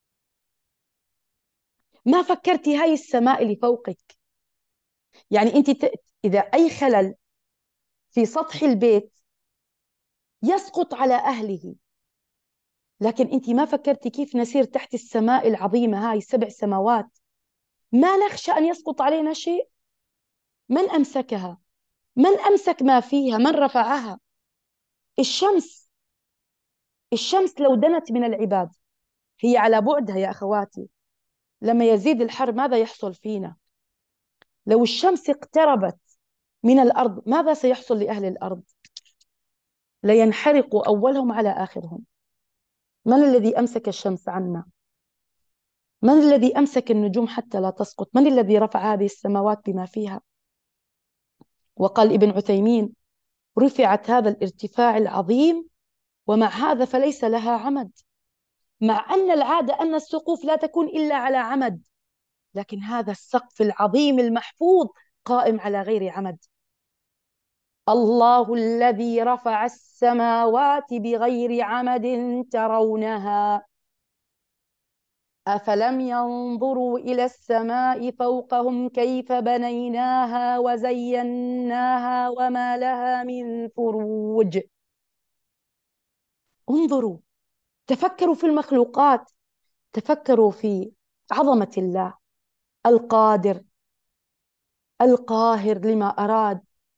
ما فكرتي هاي السماء اللي فوقك؟ يعني أنت ت... إذا أي خلل في سطح البيت يسقط على أهله، لكن أنت ما فكرتي كيف نسير تحت السماء العظيمة هاي، سبع سماوات، ما نخشى أن يسقط علينا شيء؟ من أمسكها؟ من أمسك ما فيها؟ من رفعها؟ الشمس، الشمس لو دنت من العباد، هي على بعدها يا أخواتي، لما يزيد الحر ماذا يحصل فينا؟ لو الشمس اقتربت من الأرض ماذا سيحصل لأهل الأرض؟ لينحرق أولهم على آخرهم. من الذي أمسك الشمس عنا؟ من الذي أمسك النجوم حتى لا تسقط؟ من الذي رفع هذه السماوات بما فيها؟ وقال ابن عثيمين: رفعت هذا الارتفاع العظيم ومع هذا فليس لها عمد، مع أن العادة أن السقوف لا تكون إلا على عمد، لكن هذا السقف العظيم المحفوظ قائم على غير عمد. الله الذي رفع السماوات بغير عمد ترونها أفلم ينظروا إلى السماء فوقهم كيف بنيناها وزيناها وما لها من فروج. انظروا، تفكروا في المخلوقات، تفكروا في عظمة الله القادر القاهر لما أراد،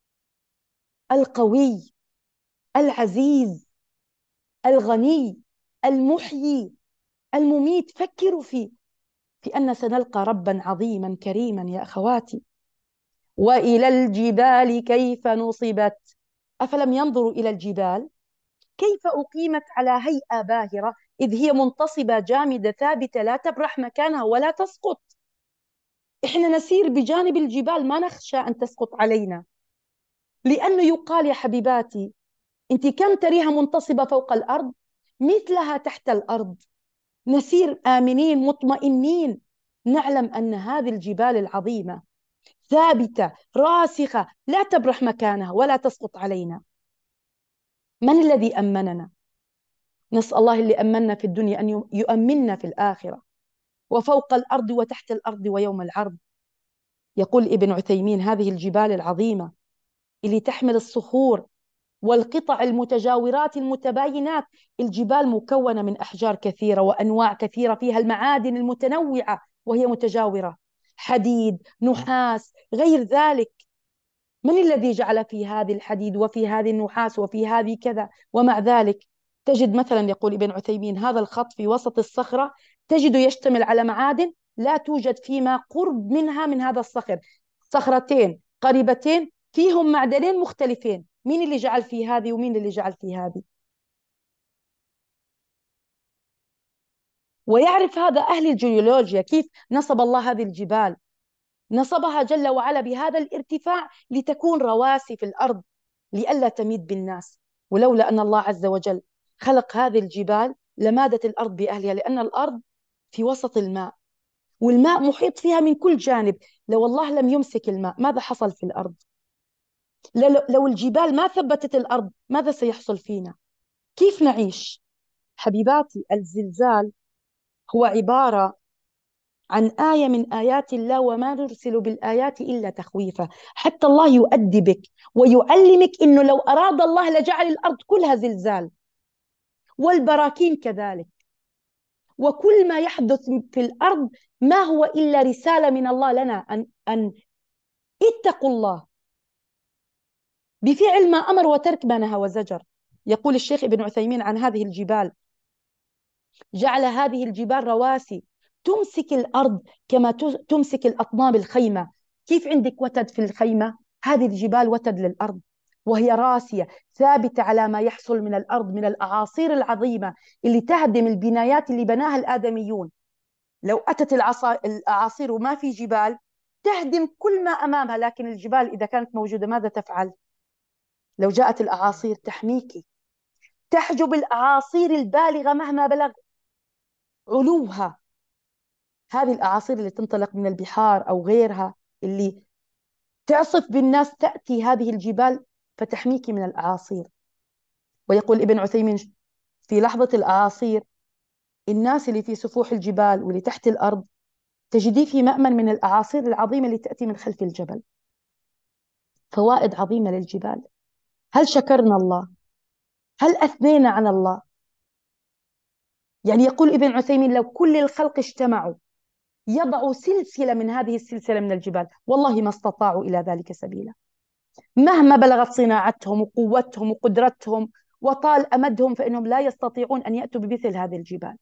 القوي العزيز الغني المحيي المميت. فكروا في في أن سنلقى ربا عظيما كريما يا أخواتي. وإلى الجبال كيف نصبت أفلم ينظروا إلى الجبال كيف أقيمت على هيئة باهرة، إذ هي منتصبة جامدة ثابتة لا تبرح مكانها ولا تسقط. إحنا نسير بجانب الجبال ما نخشى أن تسقط علينا، لأنه يقال يا حبيباتي أنت كم تريها منتصبة فوق الأرض مثلها تحت الأرض، نسير آمنين مطمئنين، نعلم أن هذه الجبال العظيمة ثابتة راسخة لا تبرح مكانها ولا تسقط علينا. من الذي أمننا؟ نسأل الله اللي أمننا في الدنيا أن يؤمننا في الآخرة، وفوق الأرض وتحت الأرض ويوم العرض. يقول ابن عثيمين: هذه الجبال العظيمة اللي تحمل الصخور والقطع المتجاورات المتباينات، الجبال مكونة من أحجار كثيرة وأنواع كثيرة، فيها المعادن المتنوعة وهي متجاورة، حديد، نحاس، غير ذلك. من الذي جعل في هذه الحديد وفي هذه النحاس وفي هذه كذا؟ ومع ذلك تجد مثلا، يقول ابن عثيمين، هذا الخط في وسط الصخرة تجد يشتمل على معادن لا توجد فيما قرب منها من هذا الصخر. صخرتين قريبتين فيهم معدنين مختلفين، مين اللي جعل في هذه ومين اللي جعل في هذه؟ ويعرف هذا أهل الجيولوجيا كيف نصب الله هذه الجبال. نصبها جل وعلا بهذا الارتفاع لتكون رواسي في الأرض لئلا تميد بالناس. ولولا أن الله عز وجل خلق هذه الجبال لمادت الأرض بأهلها، لأن الأرض في وسط الماء والماء محيط فيها من كل جانب. لو الله لم يمسك الماء ماذا حصل في الأرض؟ لو الجبال ما ثبتت الأرض ماذا سيحصل فينا؟ كيف نعيش؟ حبيباتي، الزلزال هو عبارة عن آية من آيات الله، وما نرسل بالآيات إلا تخويفا. حتى الله يؤدبك ويعلمك إنه لو أراد الله لجعل الأرض كلها زلزال، والبراكين كذلك، وكل ما يحدث في الأرض ما هو إلا رسالة من الله لنا أن, أن اتقوا الله بفعل ما أمر وترك ما نهى وزجر. يقول الشيخ ابن عثيمين عن هذه الجبال: جعل هذه الجبال رواسي تمسك الأرض كما تمسك الأطناب الخيمة. كيف عندك وتد في الخيمة؟ هذه الجبال وتد للأرض، وهي راسية ثابتة على ما يحصل من الأرض من الأعاصير العظيمة اللي تهدم البنايات اللي بناها الآدميون. لو أتت الأعاصير وما في جبال تهدم كل ما أمامها، لكن الجبال إذا كانت موجودة ماذا تفعل؟ لو جاءت الأعاصير تحميك، تحجب الأعاصير البالغة مهما بلغ علوها. هذه الأعاصير اللي تنطلق من البحار أو غيرها اللي تعصف بالناس، تأتي هذه الجبال فتحميك من الأعاصير. ويقول ابن عثيمين: في لحظة الأعاصير الناس اللي في سفوح الجبال واللي تحت الأرض تجديه في مأمن من الأعاصير العظيمة اللي تأتي من خلف الجبل. فوائد عظيمة للجبال. هل شكرنا الله؟ هل أثنينا عن الله؟ يعني يقول ابن عثيمين: لو كل الخلق اجتمعوا يضعوا سلسلة من هذه السلسلة من الجبال والله ما استطاعوا إلى ذلك سبيلا، مهما بلغت صناعتهم وقوتهم وقدرتهم وطال أمدهم، فإنهم لا يستطيعون أن يأتوا بمثل هذه الجبال.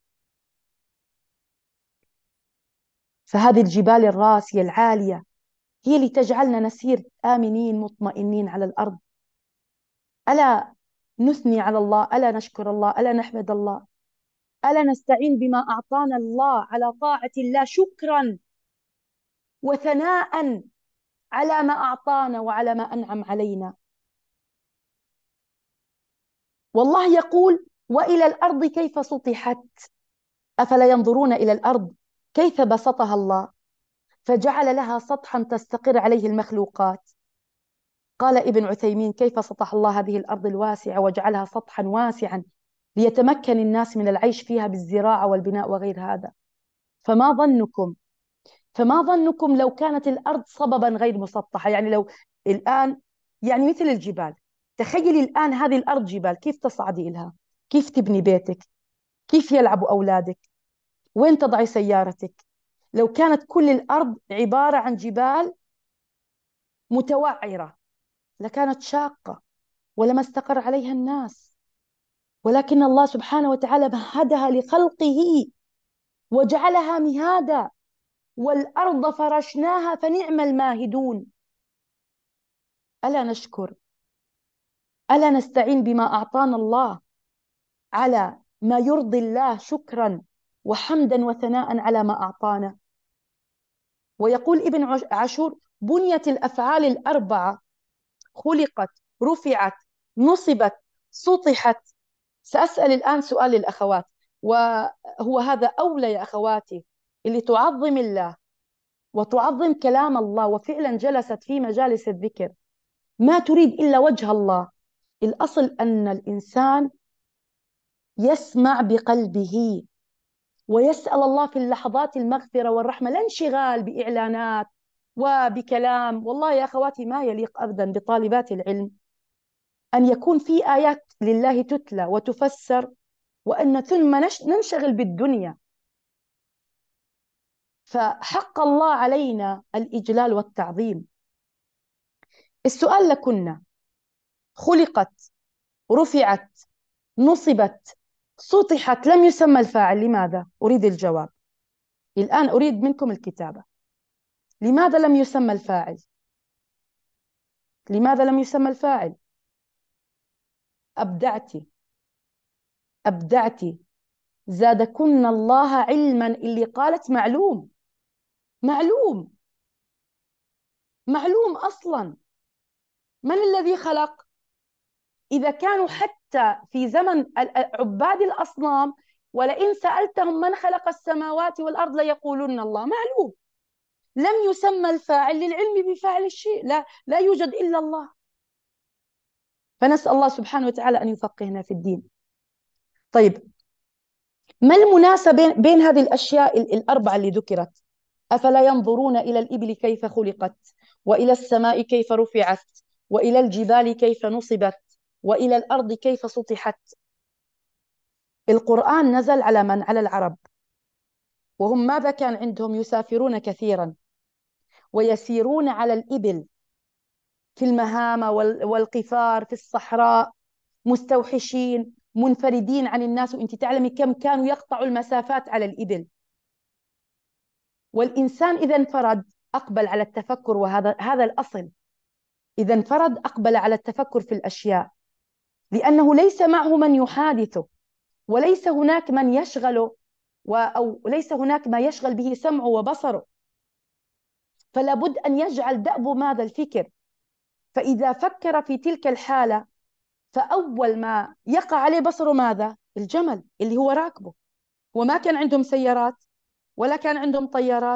فهذه الجبال الراسية العالية هي اللي تجعلنا نسير آمنين مطمئنين على الأرض. ألا نثني على الله؟ ألا نشكر الله؟ ألا نحمد الله؟ ألا نستعين بما أعطانا الله على طاعة الله شكرا وثناء على ما أعطانا وعلى ما أنعم علينا؟ والله يقول: وإلى الأرض كيف سطحت أفلا ينظرون إلى الأرض كيف بسطها الله فجعل لها سطحا تستقر عليه المخلوقات. قال ابن عثيمين: كيف سطح الله هذه الأرض الواسعة وجعلها سطحا واسعا ليتمكن الناس من العيش فيها بالزراعة والبناء وغير هذا؟ فما ظنكم فما ظنكم لو كانت الأرض صببا غير مسطحة؟ يعني لو الآن، يعني مثل الجبال، تخيلي الآن هذه الأرض جبال، كيف تصعدي إلها؟ كيف تبني بيتك؟ كيف يلعبوا أولادك؟ وين تضعي سيارتك؟ لو كانت كل الأرض عبارة عن جبال متوعرة لكانت شاقة ولما استقر عليها الناس. ولكن الله سبحانه وتعالى مهدها لخلقه وجعلها مهادا، والأرض فرشناها فنعم الماهدون. ألا نشكر؟ ألا نستعين بما أعطانا الله على ما يرضي الله شكرا وحمدا وثناء على ما أعطانا؟ ويقول ابن عاشور: بنيت الأفعال الأربعة: خلقت، رفعت، نصبت، سطحت. سأسأل الآن سؤال للأخوات، وهو هذا أولى يا أخواتي، اللي تعظم الله وتعظم كلام الله وفعلا جلست في مجالس الذكر ما تريد إلا وجه الله، الأصل أن الإنسان يسمع بقلبه ويسأل الله في اللحظات المغفرة والرحمة، لا انشغال بإعلانات وبكلام. والله يا أخواتي ما يليق أبدا بطالبات العلم أن يكون في آيات لله تتلى وتفسر وأن ثم ننشغل بالدنيا. فحق الله علينا الإجلال والتعظيم. السؤال لكنا: خلقت، رفعت، نصبت، سطحت، لم يسمى الفاعل، لماذا؟ أريد الجواب. الآن أريد منكم الكتابة. لماذا لم يسمى الفاعل؟ لماذا لم يسمى الفاعل؟ أبدعتي، أبدعتي، زادكن الله علما. اللي قالت معلوم، معلوم، معلوم أصلا. من الذي خلق؟ إذا كانوا حتى في زمن عباد الأصنام ولئن سألتهم من خلق السماوات والأرض ليقولون الله، معلوم. لم يسمى الفاعل للعلم بفاعل الشيء، لا, لا يوجد إلا الله. فنسأل الله سبحانه وتعالى أن يفقهنا في الدين. طيب، ما المناسبة بين هذه الأشياء الأربعة اللي ذكرت؟ أفلا ينظرون إلى الإبل كيف خلقت، وإلى السماء كيف رفعت، وإلى الجبال كيف نصبت، وإلى الأرض كيف سطحت. القرآن نزل على من؟ على العرب. وهم ماذا كان عندهم؟ يسافرون كثيرا ويسيرون على الإبل في المهامة والقفار في الصحراء، مستوحشين منفردين عن الناس. وانت تعلمي كم كانوا يقطعوا المسافات على الإبل. والإنسان إذا انفرد أقبل على التفكر، وهذا هذا الأصل. إذا انفرد أقبل على التفكر في الأشياء، لأنه ليس معه من يحادثه، وليس هناك من يشغله، أو ليس هناك ما يشغل به سمعه وبصره. فلا بد أن يجعل دأبه ماذا؟ الفكر. فإذا فكر في تلك الحالة فأول ما يقع عليه بصره ماذا؟ الجمل اللي هو راكبه. وما كان عندهم سيارات ولا كان عندهم طيارات،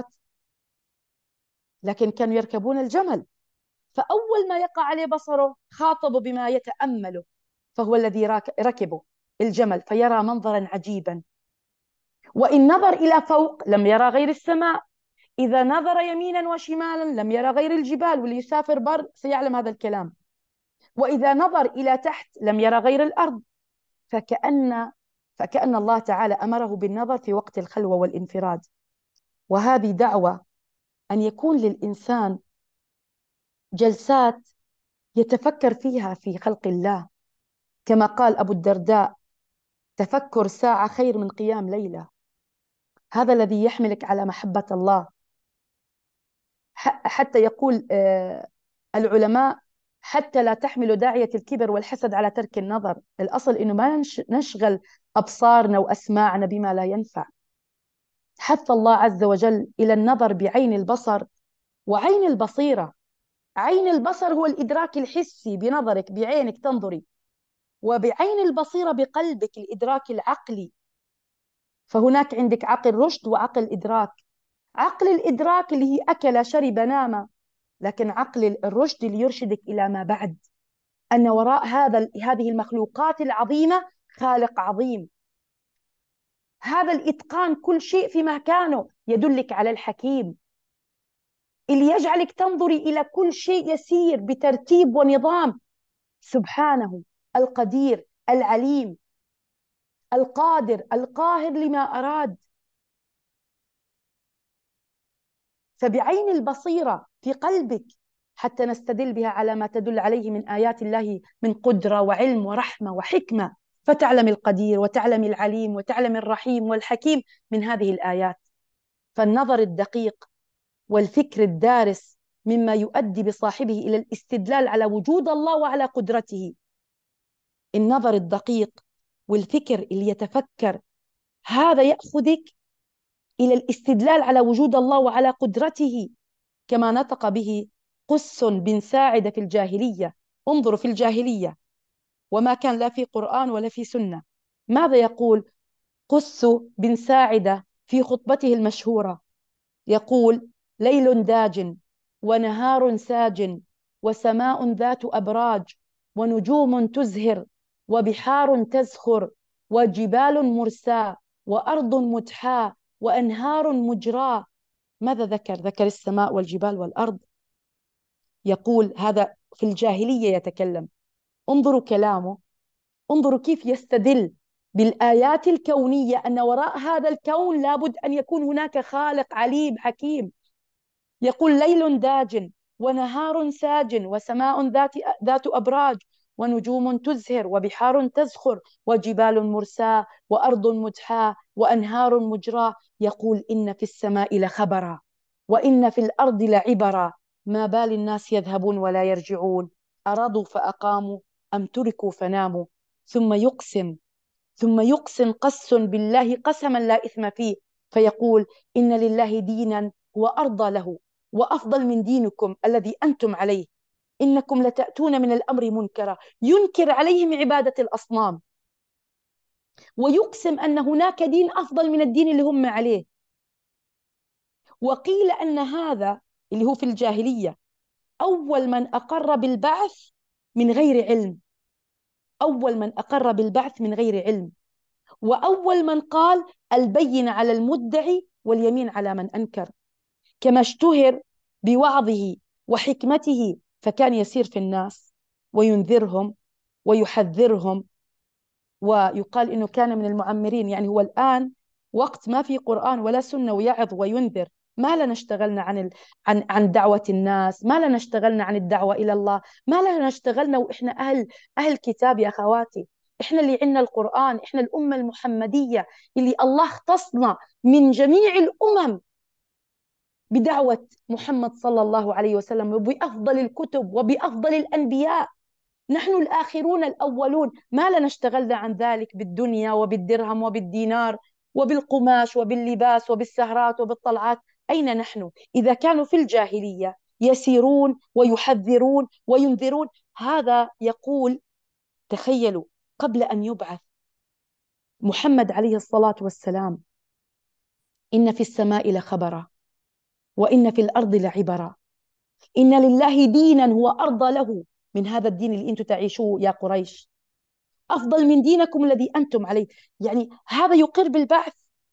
لكن كانوا يركبون الجمل. فأول ما يقع عليه بصره خاطبه بما يتأمله، فهو الذي ركبه الجمل فيرى منظرا عجيبا. وإن نظر إلى فوق لم يرى غير السماء، إذا نظر يمينا وشمالا لم يرى غير الجبال، واللي يسافر بر سيعلم هذا الكلام. وإذا نظر إلى تحت لم يرى غير الأرض. فكأن فكأن الله تعالى أمره بالنظر في وقت الخلوة والانفراد. وهذه دعوة أن يكون للإنسان جلسات يتفكر فيها في خلق الله، كما قال أبو الدرداء: تفكر ساعة خير من قيام ليلة. هذا الذي يحملك على محبة الله. حتى يقول العلماء: حتى لا تحمل داعية الكبر والحسد على ترك النظر. الأصل إنه ما نشغل أبصارنا وأسماعنا بما لا ينفع. حث الله عز وجل إلى النظر بعين البصر وعين البصيرة. عين البصر هو الإدراك الحسي بنظرك بعينك تنظري، وبعين البصيرة بقلبك الإدراك العقلي. فهناك عندك عقل رشد وعقل إدراك. عقل الإدراك اللي هي أكل شرب نام، لكن عقل الرشد اللي يرشدك إلى ما بعد، أن وراء هذا هذه المخلوقات العظيمة خالق عظيم. هذا الإتقان كل شيء في مكانه يدلك على الحكيم اللي يجعلك تنظري إلى كل شيء يسير بترتيب ونظام. سبحانه القدير العليم القادر القاهر لما أراد. فبعين البصيرة في قلبك حتى نستدل بها على ما تدل عليه من آيات الله من قدرة وعلم ورحمة وحكمة، فتعلم القدير وتعلم العليم وتعلم الرحيم والحكيم من هذه الآيات. فالنظر الدقيق والفكر الدارس مما يؤدي بصاحبه إلى الاستدلال على وجود الله وعلى قدرته. النظر الدقيق والفكر اللي يتفكر هذا يأخذك إلى الاستدلال على وجود الله وعلى قدرته، كما نطق به قس بن ساعدة في الجاهلية. انظروا في الجاهلية وما كان لا في قرآن ولا في سنة. ماذا يقول قس بن ساعدة في خطبته المشهورة؟ يقول: ليل داج ونهار ساج وسماء ذات أبراج ونجوم تزهر وبحار تزخر وجبال مرساة وأرض مدحاة وأنهار مجراه. ماذا ذكر؟ ذكر السماء والجبال والأرض. يقول هذا في الجاهلية يتكلم. انظروا كلامه، انظروا كيف يستدل بالآيات الكونية أن وراء هذا الكون لابد أن يكون هناك خالق عليم حكيم. يقول ليل داج ونهار ساج وسماء ذات ذات أبراج ونجوم تزهر وبحار تزخر وجبال مرساة وأرض مدحاة وأنهار مجراه. يقول إن في السماء لخبرا وإن في الأرض لعبرا ما بال الناس يذهبون ولا يرجعون أرادوا فأقاموا أم تركوا فناموا. ثم يقسم ثم يقسم قس بالله قسما لا إثم فيه فيقول إن لله دينا هو أرضى له وأفضل من دينكم الذي أنتم عليه. إنكم لتأتون من الأمر منكرا. ينكر عليهم عبادة الأصنام ويقسم أن هناك دين أفضل من الدين اللي هم عليه. وقيل أن هذا اللي هو في الجاهلية أول من أقر بالبعث من غير علم، أول من أقر بالبعث من غير علم، وأول من قال البين على المدعي واليمين على من أنكر. كما اشتهر بوعظه وحكمته فكان يسير في الناس وينذرهم ويحذرهم، ويقال إنه كان من المعمرين. يعني هو الآن وقت ما في قرآن ولا سنة ويعظ وينذر، ما لنا اشتغلنا عن ال... عن عن دعوة الناس، ما لنا اشتغلنا عن الدعوة إلى الله، ما لنا اشتغلنا وإحنا أهل أهل كتاب يا أخواتي. إحنا اللي عندنا القرآن، إحنا الأمة المحمدية اللي الله اختصنا من جميع الأمم بدعوة محمد صلى الله عليه وسلم وبأفضل الكتب وبأفضل الأنبياء. نحن الآخرون الأولون، ما لنا اشتغلنا عن ذلك بالدنيا وبالدرهم وبالدينار وبالقماش وباللباس وبالسهرات وبالطلعات. أين نحن إذا كانوا في الجاهلية يسيرون ويحذرون وينذرون؟ هذا يقول، تخيلوا، قبل أن يبعث محمد عليه الصلاة والسلام إن في السماء لخبرا وإن في الأرض لعبرا إن لله دينا هو أرضى له من هذا الدين اللي أنتم تعيشوه يا قريش، أفضل من دينكم الذي أنتم عليه. يعني هذا يقر بالبعث.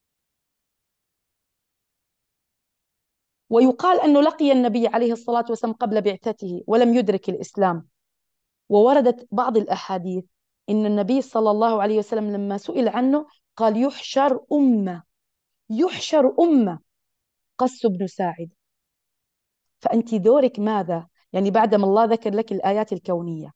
ويقال أنه لقي النبي عليه الصلاة والسلام قبل بعثته ولم يدرك الإسلام. ووردت بعض الأحاديث إن النبي صلى الله عليه وسلم لما سئل عنه قال يحشر أمة، يحشر أمة قس بن ساعد. فأنت دورك ماذا؟ يعني بعدما الله ذكر لك الآيات الكونية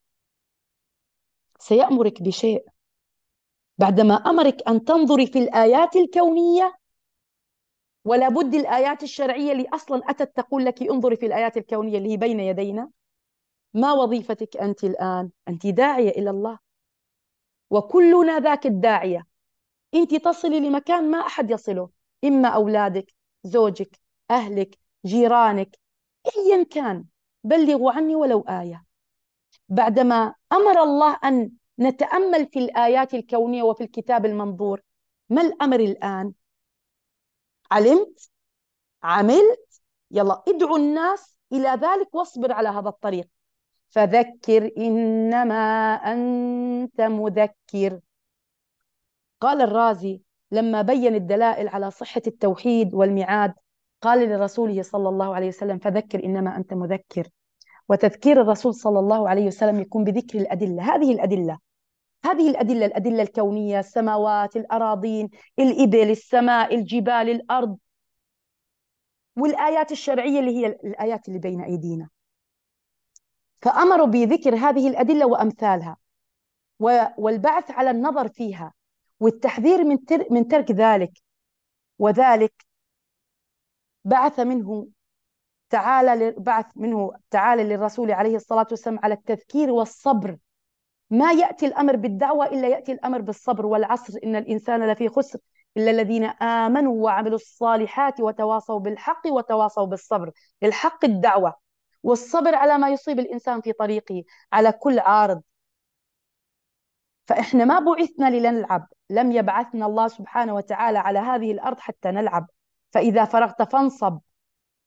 سيأمرك بشيء. بعدما أمرك أن تنظري في الآيات الكونية، ولا بد الآيات الشرعية اللي أصلا أتت تقول لك انظري في الآيات الكونية اللي هي بين يدينا. ما وظيفتك أنت الآن؟ أنت داعية إلى الله وكلنا ذاك الداعية. أنت تصلي لمكان ما أحد يصله، إما أولادك، زوجك، أهلك، جيرانك، أيا كان، بلغوا عني ولو آية. بعدما أمر الله أن نتأمل في الآيات الكونية وفي الكتاب المنظور، ما الأمر الآن؟ علمت؟ عملت؟ يلا ادعوا الناس إلى ذلك واصبر على هذا الطريق. فذكر إنما أنت مذكر. قال الرازي لما بين الدلائل على صحة التوحيد والميعاد قال لرسوله صلى الله عليه وسلم فذكر إنما أنت مذكر. وتذكير الرسول صلى الله عليه وسلم يكون بذكر الأدلة. هذه الأدلة هذه الأدلة الأدلة الكونية، السماوات، الأراضين، الإبل، السماء، الجبال، الأرض، والآيات الشرعية اللي هي الآيات اللي بين أيدينا. فأمروا بذكر هذه الأدلة وأمثالها والبعث على النظر فيها والتحذير من من ترك ذلك. وذلك بعث منه تعالى بعث منه تعالى للرسول عليه الصلاة والسلام على التذكير والصبر. ما يأتي الأمر بالدعوة إلا يأتي الأمر بالصبر. والعصر إن الإنسان لفي خسر إلا الذين آمنوا وعملوا الصالحات وتواصوا بالحق وتواصوا بالصبر. الحق الدعوة والصبر على ما يصيب الإنسان في طريقه على كل عارض. فإحنا ما بعثنا لنلعب، لم يبعثنا الله سبحانه وتعالى على هذه الأرض حتى نلعب. فإذا فرغت فانصب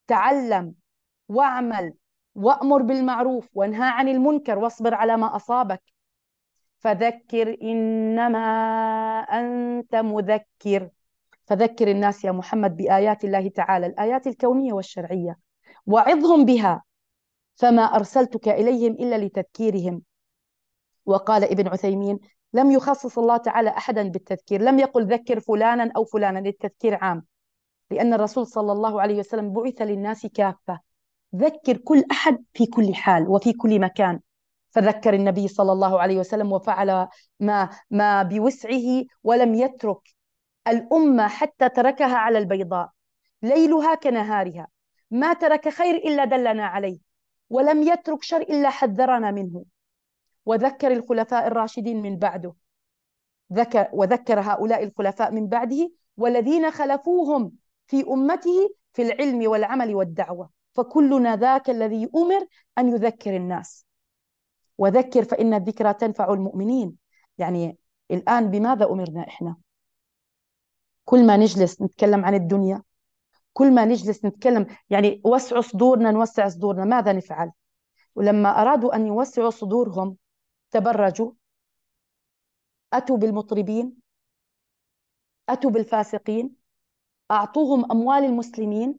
تعلم واعمل وأمر بالمعروف وانهى عن المنكر واصبر على ما أصابك. فذكر إنما أنت مذكر. فذكر الناس يا محمد بآيات الله تعالى، الآيات الكونية والشرعية، وعظهم بها، فما أرسلتك إليهم إلا لتذكيرهم. وقال ابن عثيمين: لم يخصص الله تعالى أحدا بالتذكير، لم يقل ذكر فلانا أو فلانا، للتذكير عام، لأن الرسول صلى الله عليه وسلم بعث للناس كافة، ذكر كل أحد في كل حال وفي كل مكان. فذكر النبي صلى الله عليه وسلم وفعل ما ما بوسعه، ولم يترك الأمة حتى تركها على البيضاء ليلها كنهارها، ما ترك خير إلا دلنا عليه، ولم يترك شر إلا حذرنا منه. وذكر الخلفاء الراشدين من بعده، ذكر وذكر هؤلاء الخلفاء من بعده والذين خلفوهم في أمته في العلم والعمل والدعوة، فكلنا ذاك الذي أمر أن يذكر الناس. وذكر فإن الذكرى تنفع المؤمنين. يعني الآن بماذا أمرنا إحنا؟ كل ما نجلس نتكلم عن الدنيا، كل ما نجلس نتكلم يعني وسعوا صدورنا نوسع صدورنا، ماذا نفعل؟ ولما أرادوا أن يوسعوا صدورهم تبرجوا، أتوا بالمطربين، أتوا بالفاسقين، أعطوهم أموال المسلمين،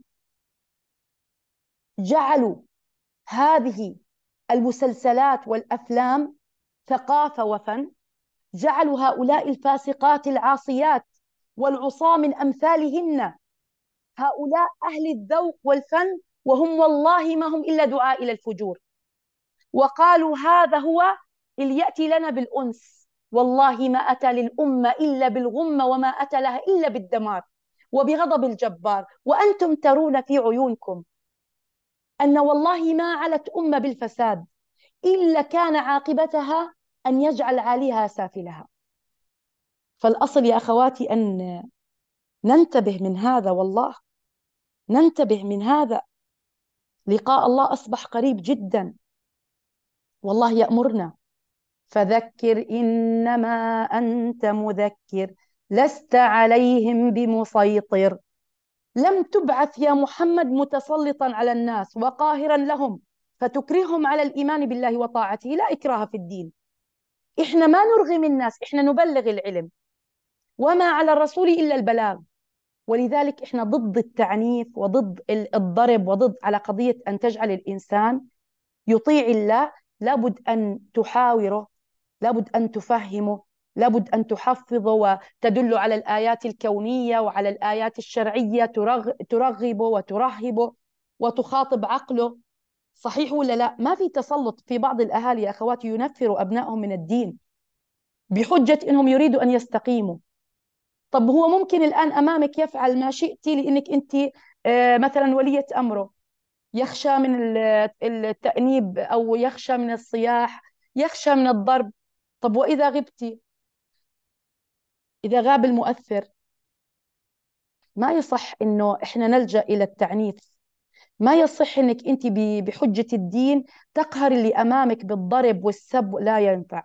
جعلوا هذه المسلسلات والأفلام ثقافة وفن، جعلوا هؤلاء الفاسقات العاصيات والعصاة من أمثالهن هؤلاء أهل الذوق والفن، وهم والله ما هم إلا دعاء إلى الفجور. وقالوا هذا هو اللي يأتي لنا بالأنس، والله ما أتى للأمة إلا بالغمة، وما أتى لها إلا بالدمار وبغضب الجبار. وأنتم ترون في عيونكم أن والله ما علت أمة بالفساد إلا كان عاقبتها أن يجعل عاليها سافلها. فالأصل يا أخواتي أن ننتبه من هذا، والله ننتبه من هذا. لقاء الله أصبح قريب جدا، والله يأمرنا: فذكر إنما أنت مذكر لست عليهم بمسيطر. لم تبعث يا محمد متسلطا على الناس وقاهرا لهم فتكرههم على الإيمان بالله وطاعته، لا إكراه في الدين. إحنا ما نرغم الناس، إحنا نبلغ العلم، وما على الرسول إلا البلاغ. ولذلك إحنا ضد التعنيف وضد الضرب وضد على قضية أن تجعل الإنسان يطيع الله. لابد أن تحاوره، لابد أن تفهمه، لابد أن تحفظه وتدل على الآيات الكونية وعلى الآيات الشرعية، ترغ... ترغبه وترهبه وتخاطب عقله. صحيح ولا لا؟ ما في تسلط. في بعض الأهالي يا أخواتي ينفروا أبنائهم من الدين بحجة أنهم يريدوا أن يستقيموا. طب هو ممكن الآن أمامك يفعل ما شئت لأنك أنت آه، مثلا ولية أمره، يخشى من ال- التأنيب أو يخشى من الصياح، يخشى من الضرب. طب وإذا غبتي، إذا غاب المؤثر، ما يصح إنه إحنا نلجأ إلى التعنيف. ما يصح إنك أنت ب- بحجة الدين تقهر اللي أمامك بالضرب والسب، لا ينفع.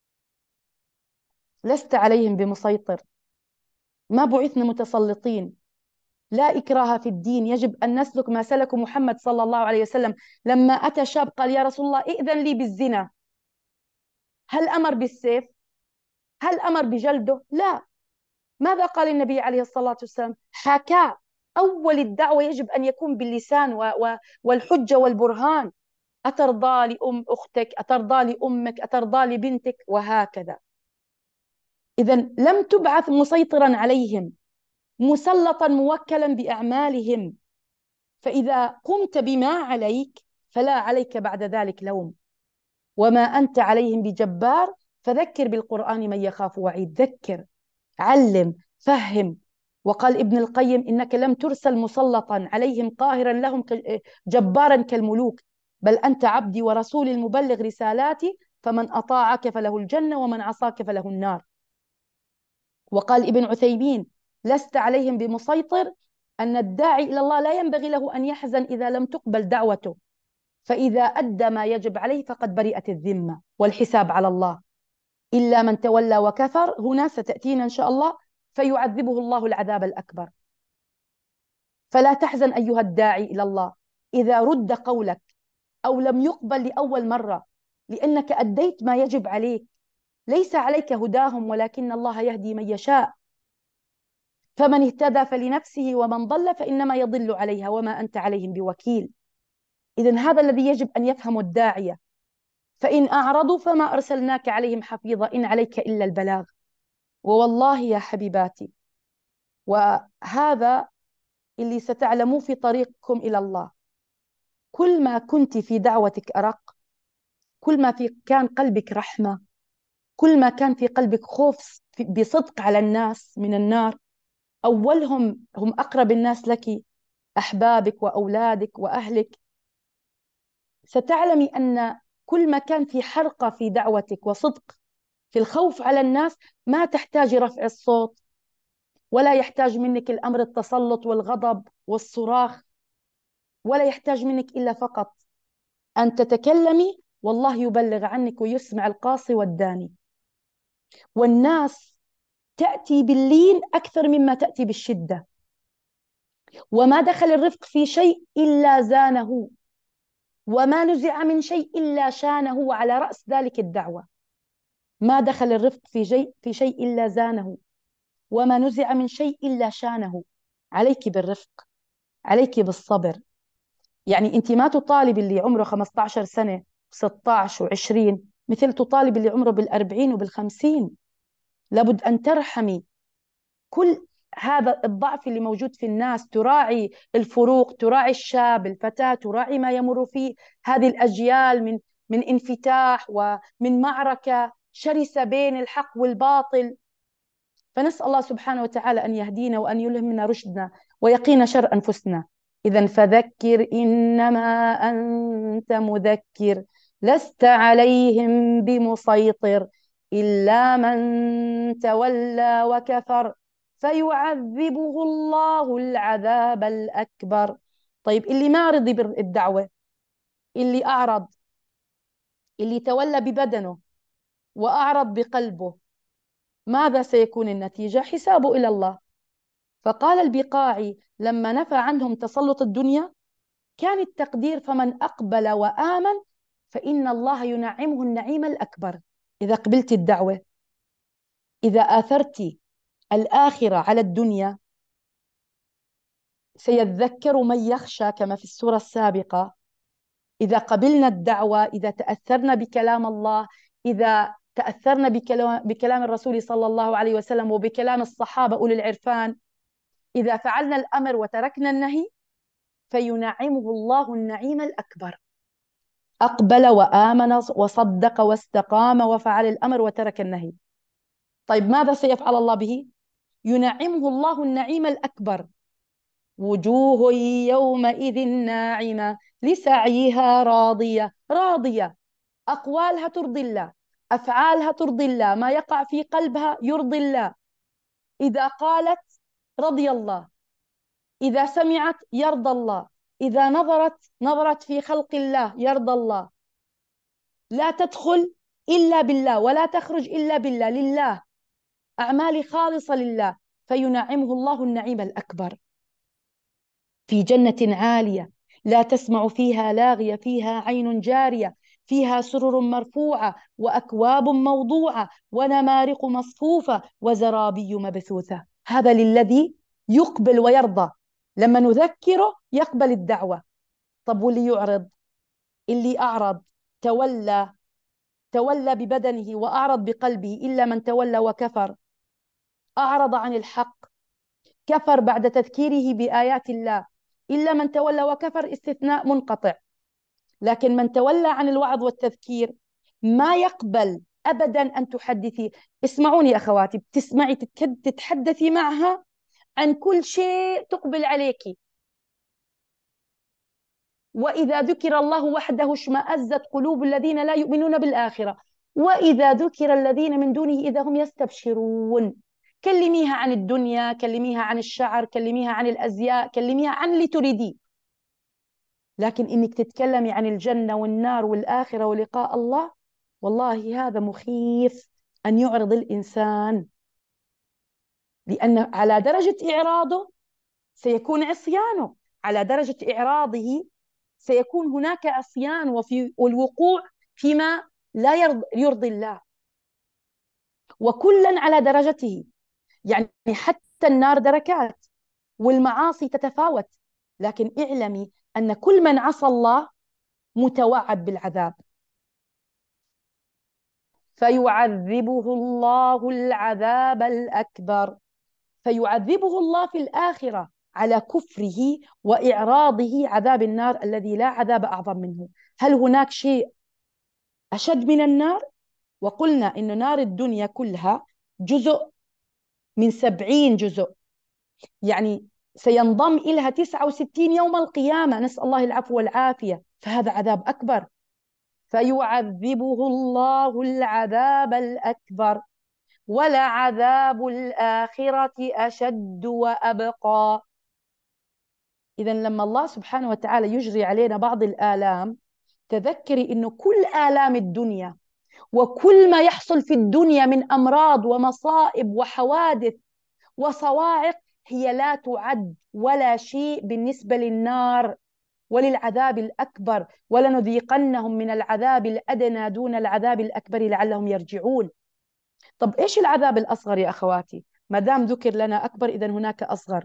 لست عليهم بمسيطر، ما بعثنا متسلطين. لا إكراه في الدين، يجب أن نسلك ما سلك محمد صلى الله عليه وسلم. لما أتى شاب قال: يا رسول الله ائذن لي بالزنا، هل أمر بالسيف؟ هل أمر بجلده؟ لا. ماذا قال النبي عليه الصلاة والسلام؟ حكى. أول الدعوة يجب أن يكون باللسان و و والحجة والبرهان. أترضى لأم أختك؟ أترضى لأمك؟ أترضى لبنتك؟ وهكذا. إذا لم تبعث مسيطرا عليهم، مسلطا موكلا بأعمالهم. فإذا قمت بما عليك فلا عليك بعد ذلك لوم، وما أنت عليهم بجبار. فذكر بالقرآن من يخاف وعيد. ذكر، علم، فهم. وقال ابن القيم: إنك لم ترسل مسلطا عليهم قاهرا لهم جبارا كالملوك، بل أنت عبدي ورسولي المبلغ رسالاتي، فمن أطاعك فله الجنة ومن عصاك فله النار. وقال ابن عثيمين: لست عليهم بمسيطر، أن الداعي إلى الله لا ينبغي له أن يحزن إذا لم تقبل دعوته، فإذا أدى ما يجب عليه فقد برئت الذمة والحساب على الله، إلا من تولى وكفر. هنا ستأتينا إن شاء الله: فيعذبه الله العذاب الأكبر. فلا تحزن أيها الداعي إلى الله إذا رد قولك أو لم يقبل لأول مرة، لأنك أديت ما يجب عليك. ليس عليك هداهم ولكن الله يهدي من يشاء. فمن اهتدى فلنفسه ومن ضل فإنما يضل عليها وما أنت عليهم بوكيل. إذن هذا الذي يجب أن يفهم الداعية. فإن أعرضوا فما أرسلناك عليهم حفيظا إن عليك إلا البلاغ. ووالله يا حبيباتي، وهذا اللي ستعلموه في طريقكم إلى الله، كل ما كنت في دعوتك أرق، كل ما في كان قلبك رحمة، كل ما كان في قلبك خوف بصدق على الناس من النار. أولهم هم أقرب الناس لك، أحبابك وأولادك وأهلك. ستعلمي أن كل ما كان في حرقة في دعوتك وصدق في الخوف على الناس، ما تحتاج رفع الصوت، ولا يحتاج منك الأمر التسلط والغضب والصراخ، ولا يحتاج منك إلا فقط أن تتكلمي والله يبلغ عنك ويسمع القاصي والداني. والناس تأتي باللين أكثر مما تأتي بالشدة. وما دخل الرفق في شيء إلا زانه، وما نزع من شيء إلا شانه، وعلى رأس ذلك الدعوة. ما دخل الرفق في شيء في شيء إلا زانه، وما نزع من شيء إلا شانه. عليك بالرفق، عليك بالصبر. يعني أنت ما تطالب اللي عمره خمسة عشر سنة ستة عشر و20 مثل تطالب اللي عمره بالأربعين وبالخمسين. لابد أن ترحمي كل هذا الضعف اللي موجود في الناس، تراعي الفروق، تراعي الشاب الفتاة، تراعي ما يمر فيه هذه الأجيال من من انفتاح ومن معركة شرسة بين الحق والباطل. فنسأل الله سبحانه وتعالى أن يهدينا وأن يلهمنا رشدنا ويقينا شر أنفسنا. إذا فذكر إنما أنت مذكر لست عليهم بمسيطر إلا من تولى وكفر فيعذبه الله العذاب الأكبر. طيب اللي ما رضي بالدعوة، اللي أعرض، اللي تولى ببدنه وأعرض بقلبه، ماذا سيكون النتيجة؟ حسابه إلى الله. فقال البقاعي لما نفى عنهم تسلط الدنيا كان التقدير فمن أقبل وآمن فإن الله ينعمه النعيم الأكبر. إذا قبلت الدعوة، إذا آثرت الآخرة على الدنيا، سيذكر من يخشى كما في السورة السابقة. إذا قبلنا الدعوة، إذا تأثرنا بكلام الله، إذا تأثرنا بكلام, بكلام الرسول صلى الله عليه وسلم وبكلام الصحابة أولي العرفان، إذا فعلنا الأمر وتركنا النهي، فينعمه الله النعيم الأكبر. أقبل وآمن وصدق واستقام وفعل الأمر وترك النهي. طيب ماذا سيفعل الله به؟ ينعمه الله النعيم الأكبر. وجوه يومئذ ناعمة لسعيها راضية. راضية، أقوالها ترضي الله، أفعالها ترضي الله، ما يقع في قلبها يرضي الله. إذا قالت رضي الله، إذا سمعت يرضى الله، إذا نظرت نظرت في خلق الله يرضى الله. لا تدخل إلا بالله ولا تخرج إلا بالله، لله، أعمالي خالصة لله، فينعمه الله النعيم الأكبر. في جنة عالية لا تسمع فيها لاغية فيها عين جارية فيها سرر مرفوعة وأكواب موضوعة ونمارق مصفوفة وزرابي مبثوثة. هذا للذي يقبل ويرضى. لما نذكره يقبل الدعوة. طب واللي يعرض؟ اللي أعرض تولى تولى ببدنه وأعرض بقلبه إلا من تولى وكفر، أعرض عن الحق، كفر بعد تذكيره بآيات الله. إلا من تولى وكفر استثناء منقطع. لكن من تولى عن الوعظ والتذكير ما يقبل أبدا أن تحدثي. اسمعوني أخواتي، بتسمعي تتحدثي معها عن كل شيء تقبل عليك. وإذا ذكر الله وحده اشمأزت قلوب الذين لا يؤمنون بالآخرة وإذا ذكر الذين من دونه إذا هم يستبشرون. كلميها عن الدنيا، كلميها عن الشعر، كلميها عن الأزياء، كلميها عن اللي تريديه. لكن إنك تتكلمي عن الجنة والنار والآخرة ولقاء الله، والله هذا مخيف أن يعرض الإنسان، لأن على درجة إعراضه سيكون عصيانه على درجة إعراضه، سيكون هناك عصيان وفي الوقوع فيما لا يرضي, يرضي الله، وكلا على درجته. يعني حتى النار دركات والمعاصي تتفاوت، لكن اعلمي أن كل من عصى الله متوعد بالعذاب، فيعذبه الله العذاب الأكبر، فيعذبه الله في الآخرة على كفره وإعراضه عذاب النار الذي لا عذاب أعظم منه. هل هناك شيء أشد من النار؟ وقلنا إن نار الدنيا كلها جزء من سبعين جزء، يعني سينضم إليها تسعة وستين يوم القيامة، نسأل الله العفو والعافية، فهذا عذاب أكبر. فيعذبه الله العذاب الأكبر ولعذاب الآخرة أشد وأبقى. إذا لما الله سبحانه وتعالى يجري علينا بعض الآلام، تذكري إنه كل آلام الدنيا وكل ما يحصل في الدنيا من أمراض ومصائب وحوادث وصواعق هي لا تعد ولا شيء بالنسبة للنار وللعذاب الأكبر. ولنذيقنهم من العذاب الأدنى دون العذاب الأكبر لعلهم يرجعون. طب إيش العذاب الأصغر يا أخواتي؟ ما دام ذكر لنا أكبر إذن هناك أصغر،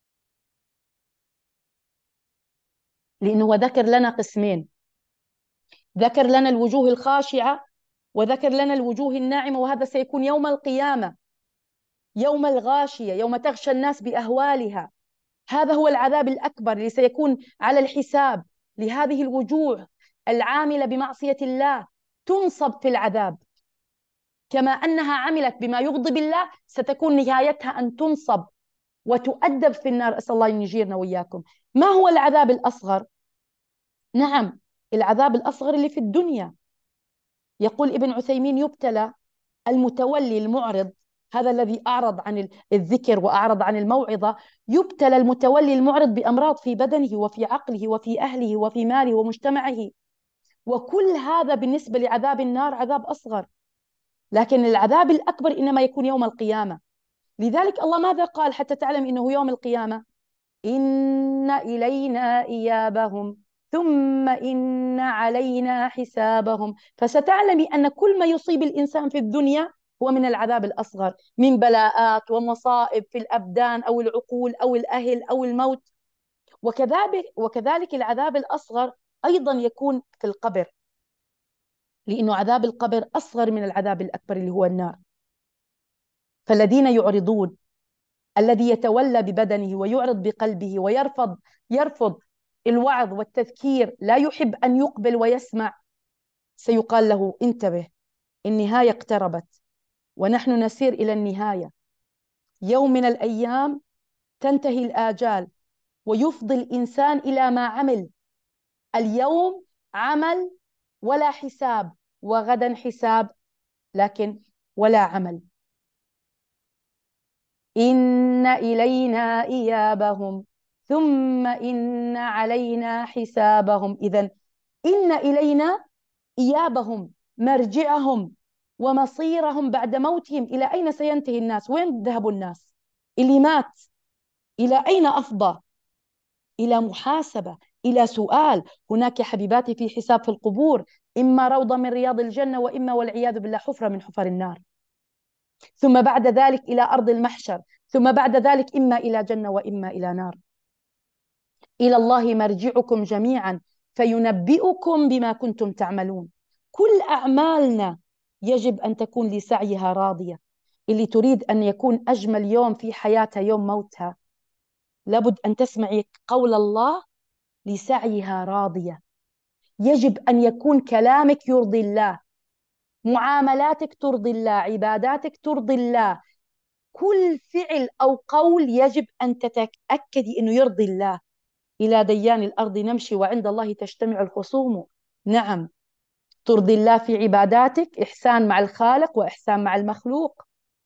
لأنه ذكر لنا قسمين، ذكر لنا الوجوه الخاشعة وذكر لنا الوجوه الناعمة، وهذا سيكون يوم القيامة، يوم الغاشية، يوم تغشى الناس بأهوالها. هذا هو العذاب الأكبر اللي سيكون على الحساب لهذه الوجوه العاملة بمعصية الله، تنصب في العذاب كما أنها عملت بما يغضب الله، ستكون نهايتها أن تنصب وتؤدب في النار. أسأل الله أن يجيرنا وإياكم. ما هو العذاب الأصغر؟ نعم، العذاب الأصغر اللي في الدنيا. يقول ابن عثيمين: يبتلى المتولي المعرض، هذا الذي أعرض عن الذكر وأعرض عن الموعظة، يبتلى المتولي المعرض بأمراض في بدنه وفي عقله وفي أهله وفي ماله ومجتمعه، وكل هذا بالنسبة لعذاب النار عذاب أصغر. لكن العذاب الأكبر إنما يكون يوم القيامة. لذلك الله ماذا قال حتى تعلم إنه يوم القيامة؟ إن إلينا إيابهم ثم إن علينا حسابهم. فستعلمي أن كل ما يصيب الإنسان في الدنيا هو من العذاب الأصغر، من بلاءات ومصائب في الأبدان أو العقول أو الأهل أو الموت. وكذلك, وكذلك العذاب الأصغر أيضا يكون في القبر، لأنه عذاب القبر أصغر من العذاب الأكبر اللي هو النار. فالذين يعرضون، الذي يتولى ببدنه ويعرض بقلبه ويرفض يرفض الوعظ والتذكير، لا يحب أن يقبل ويسمع، سيقال له: انتبه، النهاية اقتربت ونحن نسير إلى النهاية. يوم من الأيام تنتهي الآجال ويفضي الإنسان إلى ما عمل. اليوم عمل ولا حساب، وغدا حساب لكن ولا عمل. إن إلينا إيابهم ثم إن علينا حسابهم. إذن إن إلينا إيابهم، مرجعهم ومصيرهم بعد موتهم. إلى أين سينتهي الناس؟ وين ذهبوا الناس؟ اللي مات إلى أين أفضى؟ إلى محاسبة، إلى سؤال. هناك يا حبيباتي في حساب في القبور، إما روضة من رياض الجنة وإما والعياذ بالله حفرة من حفر النار. ثم بعد ذلك إلى أرض المحشر، ثم بعد ذلك إما إلى جنة وإما إلى نار. إلى الله مرجعكم جميعا فينبئكم بما كنتم تعملون. كل أعمالنا يجب أن تكون لسعيها راضية. اللي تريد أن يكون أجمل يوم في حياتها يوم موتها، لابد أن تسمعي قول الله: لسعيها راضية. يجب أن يكون كلامك يرضي الله، معاملاتك ترضي الله، عباداتك ترضي الله، كل فعل أو قول يجب أن تتأكدي أنه يرضي الله. إلى ديان الأرض نمشي وعند الله تجتمع الخصوم. نعم، ترضي الله في عباداتك، إحسان مع الخالق وإحسان مع المخلوق.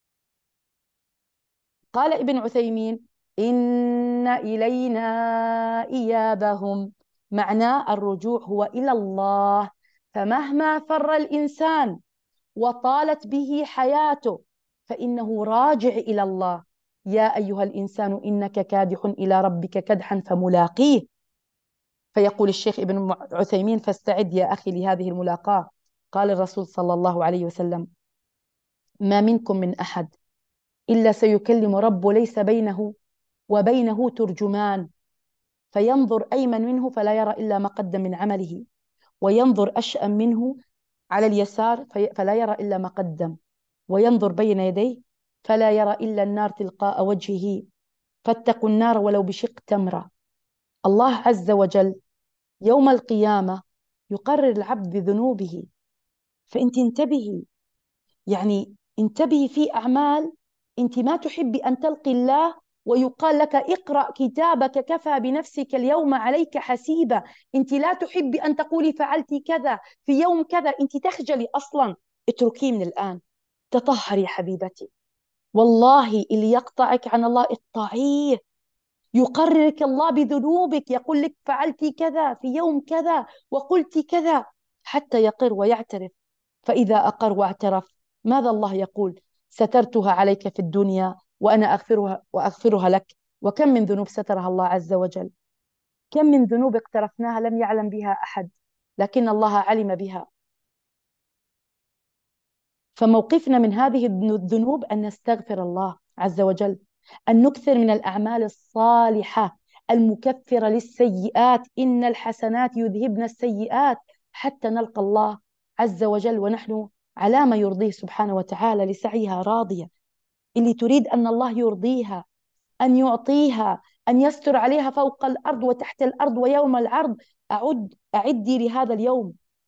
قال ابن عثيمين: إن إلينا إيابهم، معناه الرجوع هو إلى الله. فمهما فر الإنسان وطالت به حياته فإنه راجع إلى الله. يا أيها الإنسان إنك كادح إلى ربك كدحا فملاقيه. فيقول الشيخ ابن عثيمين: فاستعد يا أخي لهذه الملاقاة. قال الرسول صلى الله عليه وسلم: ما منكم من أحد إلا سيكلم رب ليس بينه وبينه ترجمان، فينظر أيمن منه فلا يرى إلا ما قدم من عمله، وينظر أشأم منه على اليسار فلا يرى إلا ما قدم، وينظر بين يديه فلا يرى إلا النار تلقاء وجهه، فاتقوا النار ولو بشق تمرة. الله عز وجل يوم القيامة يقرر العبد بذنوبه، فأنت انتبهي، يعني انتبهي في أعمال أنت ما تحبي أن تلقي الله ويقال لك: اقرأ كتابك كفى بنفسك اليوم عليك حسيبا. أنت لا تحبي أن تقولي فعلت كذا في يوم كذا، أنت تخجلي أصلا. اتركيه من الآن، تطهري يا حبيبتي. والله اللي يقطعك عن الله اقطعيه. يقررك الله بذنوبك، يقول لك فعلت كذا في يوم كذا وقلت كذا، حتى يقر ويعترف. فإذا أقر واعترف، ماذا الله يقول؟ سترتها عليك في الدنيا وأنا أغفرها وأغفرها لك. وكم من ذنوب سترها الله عز وجل، كم من ذنوب اقترفناها لم يعلم بها أحد، لكن الله علم بها. فموقفنا من هذه الذنوب أن نستغفر الله عز وجل، أن نكثر من الأعمال الصالحة المكفرة للسيئات. إن الحسنات يذهبن السيئات حتى نلقى الله عز وجل ونحن على ما يرضيه سبحانه وتعالى، لسعيها راضية. اللي تريد أن الله يرضيها، أن يعطيها، أن يستر عليها فوق الأرض وتحت الأرض ويوم العرض، أعد أعدي لهذا اليوم.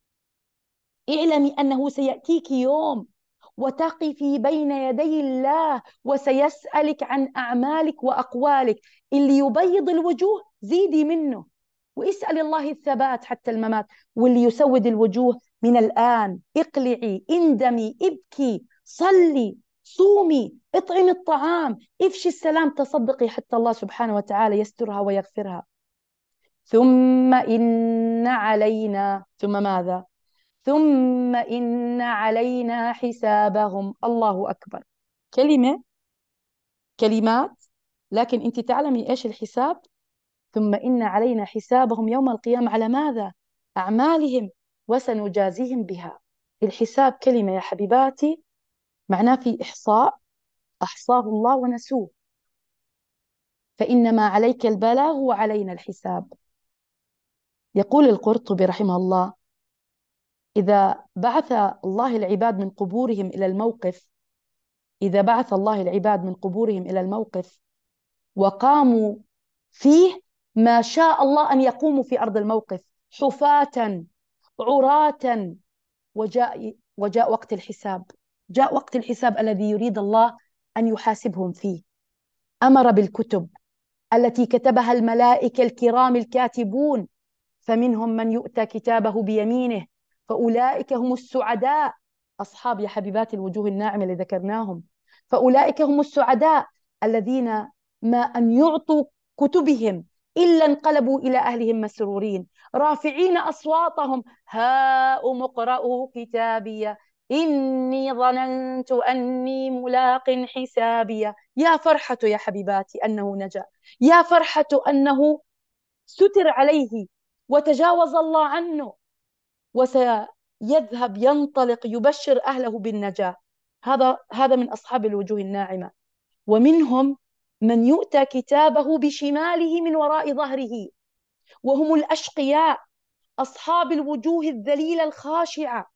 اعلمي أنه سيأتيك يوم وتقفي بين يدي الله وسيسألك عن أعمالك وأقوالك. اللي يبيض الوجوه زيدي منه واسأل الله الثبات حتى الممات، واللي يسود الوجوه من الآن اقلعي، اندمي، ابكي، صلي، صومي، اطعمي الطعام، افشي السلام، تصدقي حتى الله سبحانه وتعالى يسترها ويغفرها. ثم إن علينا، ثم ماذا؟ ثم إن علينا حسابهم. الله أكبر. كلمة، كلمات، لكن أنت تعلمي إيش الحساب؟ ثم إن علينا حسابهم يوم القيامة. على ماذا؟ أعمالهم، وسنجازيهم بها. الحساب كلمة يا حبيباتي معناه في إحصاء، أحصاه الله ونسوه. فإنما عليك البلاغ وعلينا الحساب. يقول القرطبي رحمه الله: إذا بعث الله العباد من قبورهم إلى الموقف إذا بعث الله العباد من قبورهم إلى الموقف وقاموا فيه ما شاء الله أن يقوموا في أرض الموقف، حفاة عراة، وجاء وجاء وقت الحساب. جاء وقت الحساب الذي يريد الله أن يحاسبهم فيه. أمر بالكتب التي كتبها الملائكة الكرام الكاتبون، فمنهم من يؤتى كتابه بيمينه فأولئك هم السعداء. أصحاب يا حبيبات الوجوه الناعمة اللي ذكرناهم، فأولئك هم السعداء الذين ما أن يعطوا كتبهم إلا انقلبوا إلى أهلهم مسرورين، رافعين أصواتهم: هاؤم اقرءوا كتابي إني ظننت أني ملاق حسابي. يا فرحة يا حبيباتي أنه نجا، يا فرحة أنه ستر عليه وتجاوز الله عنه، وسيذهب ينطلق يبشر أهله بالنجاة. هذا هذا من أصحاب الوجوه الناعمة. ومنهم من يؤتى كتابه بشماله من وراء ظهره، وهم الأشقياء، أصحاب الوجوه الذليلة الخاشعة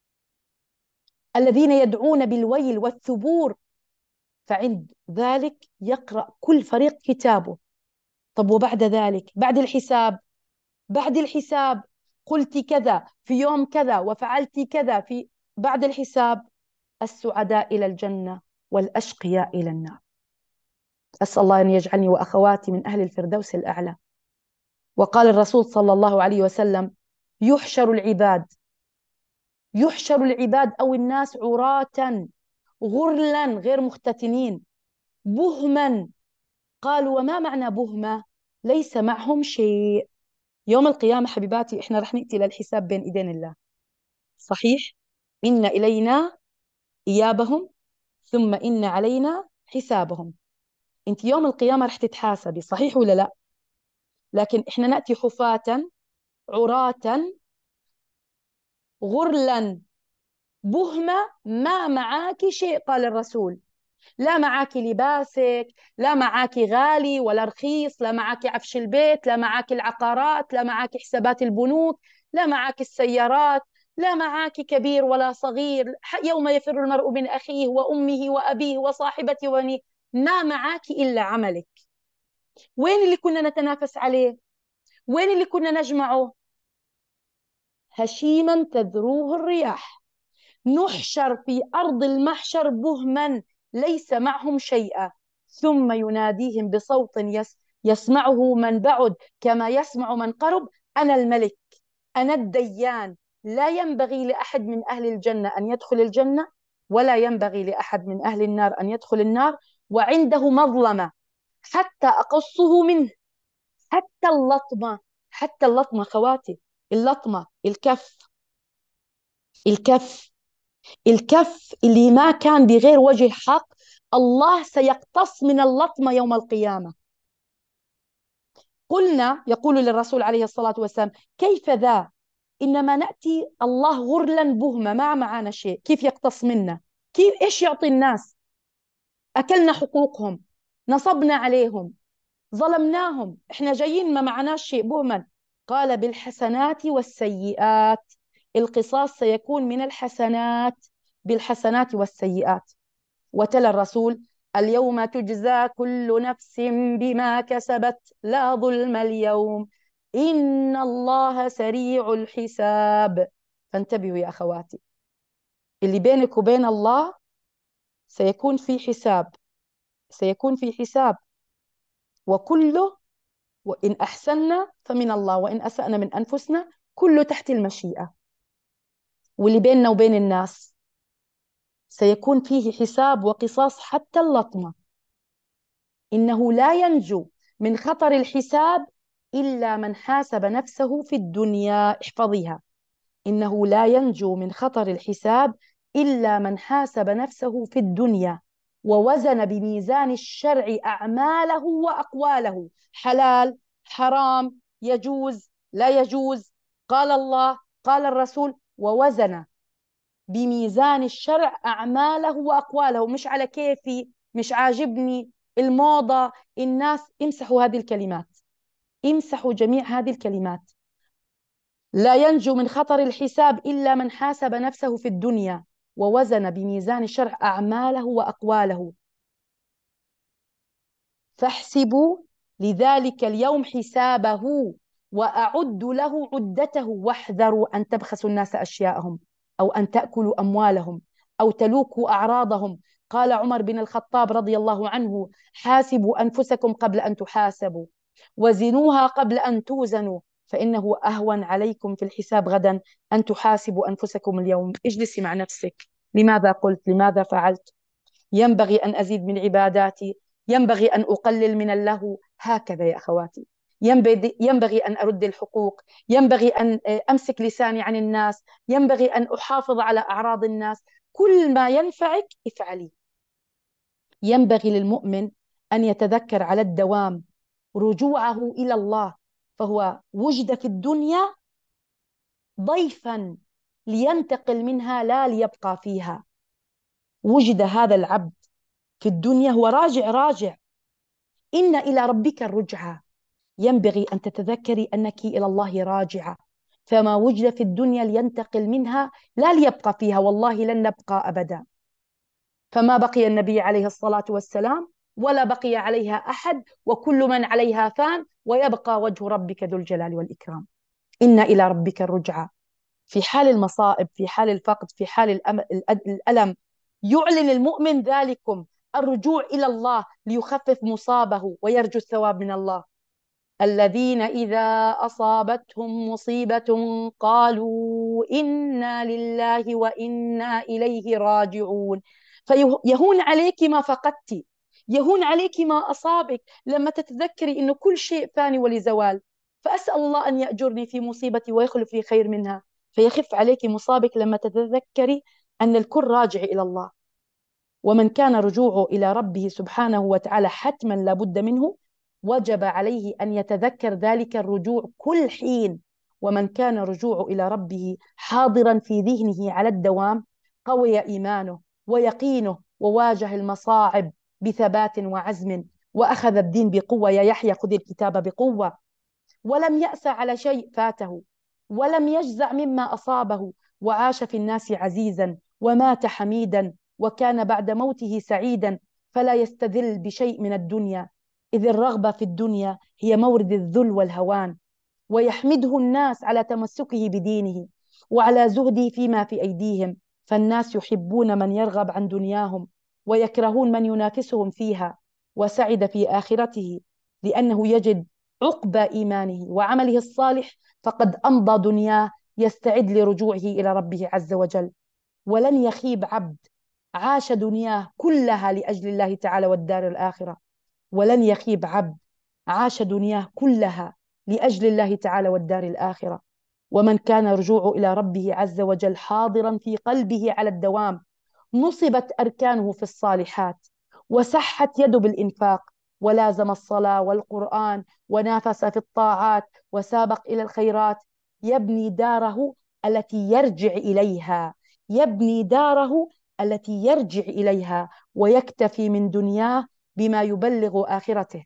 الذين يدعون بالويل والثبور. فعند ذلك يقرأ كل فريق كتابه. طب وبعد ذلك، بعد الحساب، بعد الحساب قلت كذا في يوم كذا وفعلت كذا في بعد الحساب، السعداء إلى الجنة والأشقياء إلى النار. أسأل الله أن يجعلني وأخواتي من أهل الفردوس الأعلى. وقال الرسول صلى الله عليه وسلم: يحشر العباد يحشر العباد أو الناس عراة غرلا غير مختتنين بهما. قالوا: وما معنى بهمة؟ ليس معهم شيء. يوم القيامة حبيباتي إحنا رح نأتي للحساب بين إيدين الله، صحيح؟ إن إلينا إيابهم ثم إن علينا حسابهم. أنت يوم القيامة رح تتحاسبي، صحيح ولا لا؟ لكن إحنا نأتي حفاة عراة غرلا بهمة، ما معاك شيء. قال الرسول: لا معاك لباسك، لا معاك غالي ولا رخيص، لا معاك عفش البيت، لا معاك العقارات، لا معاك حسابات البنوك، لا معاك السيارات، لا معاك كبير ولا صغير. يوم يفر المرء من أخيه وأمه وأبيه وصاحبته وبنيه، ما معاك إلا عملك. وين اللي كنا نتنافس عليه؟ وين اللي كنا نجمعه؟ هشيما تذروه الرياح، نحشر في أرض المحشر بهما ليس معهم شيئا، ثم يناديهم بصوت يس يسمعه من بعد كما يسمع من قرب: أنا الملك، أنا الديان، لا ينبغي لأحد من أهل الجنة أن يدخل الجنة، ولا ينبغي لأحد من أهل النار أن يدخل النار، وعنده مظلمة حتى أقصه منه، حتى اللطمة، حتى اللطمة خواتي، اللطمة، الكف، الكف، الكف اللي ما كان بغير وجه حق، الله سيقتص من اللطمة يوم القيامة. قلنا، يقول للرسول عليه الصلاة والسلام: كيف ذا؟ إنما نأتي الله غرلا بهمة، ما معنا شيء، كيف يقتص منا؟ كيف إيش يعطي الناس؟ أكلنا حقوقهم، نصبنا عليهم، ظلمناهم، إحنا جايين ما معناش شيء، بهما. قال: بالحسنات والسيئات، القصاص سيكون من الحسنات، بالحسنات والسيئات. وتلا الرسول: اليوم تجزى كل نفس بما كسبت لا ظلم اليوم إن الله سريع الحساب. فانتبهوا يا أخواتي، اللي بينك وبين الله سيكون في حساب، سيكون في حساب، وكله، وإن أحسننا فمن الله وإن أسأنا من أنفسنا، كله تحت المشيئة. واللي بيننا وبين الناس سيكون فيه حساب وقصاص حتى اللطمة. إنه لا ينجو من خطر الحساب إلا من حاسب نفسه في الدنيا. احفظيها: إنه لا ينجو من خطر الحساب إلا من حاسب نفسه في الدنيا، ووزن بميزان الشرع أعماله وأقواله، حلال، حرام، يجوز، لا يجوز، قال الله، قال الرسول، ووزن بميزان الشرع أعماله وأقواله، مش على كيفي، مش عاجبني الموضة، الناس. امسحوا هذه الكلمات، امسحوا جميع هذه الكلمات. لا ينجو من خطر الحساب إلا من حاسب نفسه في الدنيا ووزن بميزان الشرع أعماله وأقواله. فاحسبوا لذلك اليوم حسابه وأعدوا له عدته، واحذروا أن تبخسوا الناس أشياءهم، أو أن تأكلوا أموالهم، أو تلوكوا أعراضهم. قال عمر بن الخطاب رضي الله عنه: حاسبوا أنفسكم قبل أن تحاسبوا، وزنوها قبل أن توزنوا، فإنه أهون عليكم في الحساب غدا أن تحاسبوا أنفسكم اليوم. اجلسي مع نفسك: لماذا قلت؟ لماذا فعلت؟ ينبغي أن أزيد من عباداتي، ينبغي أن أقلل من اللهو. هكذا يا أخواتي، ينبغي, ينبغي أن أرد الحقوق، ينبغي أن أمسك لساني عن الناس، ينبغي أن أحافظ على أعراض الناس. كل ما ينفعك افعلي. ينبغي للمؤمن أن يتذكر على الدوام رجوعه إلى الله، فهو وجد في الدنيا ضيفا لينتقل منها لا ليبقى فيها. وجد هذا العبد في الدنيا هو راجع راجع، إن إلى ربك الرجعى. ينبغي أن تتذكري أنك إلى الله راجعة، فما وجد في الدنيا لينتقل منها لا ليبقى فيها، والله لن نبقى أبدا. فما بقي النبي عليه الصلاة والسلام ولا بقي عليها أحد، وكل من عليها فان، ويبقى وجه ربك ذو الجلال والإكرام. إن إلى ربك الرجعى. في حال المصائب، في حال الفقد، في حال الألم، يعلن المؤمن ذلكم الرجوع إلى الله ليخفف مصابه ويرجو الثواب من الله. الذين إذا أصابتهم مصيبة قالوا إنا لله وإنا إليه راجعون. فيهون عليك ما فقدت، يهون عليك ما أصابك لما تتذكري إنه كل شيء فاني ولزوال. فأسأل الله أن يأجرني في مصيبتي ويخلف لي خير منها. فيخف عليك مصابك لما تتذكري أن الكل راجع إلى الله. ومن كان رجوعه إلى ربه سبحانه وتعالى حتما لابد منه، وجب عليه أن يتذكر ذلك الرجوع كل حين. ومن كان رجوعه إلى ربه حاضرا في ذهنه على الدوام، قوي إيمانه ويقينه، وواجه المصاعب بثبات وعزم، وأخذ الدين بقوة. يا يحيى خذ الكتاب بقوة. ولم يأس على شيء فاته، ولم يجزع مما أصابه، وعاش في الناس عزيزا، ومات حميدا، وكان بعد موته سعيدا. فلا يستذل بشيء من الدنيا، إذ الرغبة في الدنيا هي مورد الذل والهوان. ويحمده الناس على تمسكه بدينه، وعلى زهده فيما في أيديهم. فالناس يحبون من يرغب عن دنياهم، ويكرهون من ينافسهم فيها. وسعد في آخرته لأنه يجد عقب إيمانه وعمله الصالح فقد أمضى دنياه يستعد لرجوعه إلى ربه عز وجل. ولن يخيب عبد عاش دنياه كلها لأجل الله تعالى والدار الآخرة، ولن يخيب عبد عاش دنياه كلها لأجل الله تعالى والدار الآخرة. ومن كان رجوعه إلى ربه عز وجل حاضرا في قلبه على الدوام، نصبت أركانه في الصالحات، وسحت يده بالإنفاق، ولازم الصلاة والقرآن، ونافس في الطاعات، وسابق إلى الخيرات، يبني داره التي يرجع إليها، يبني داره التي يرجع إليها، ويكتفي من دنياه بما يبلغ آخرته،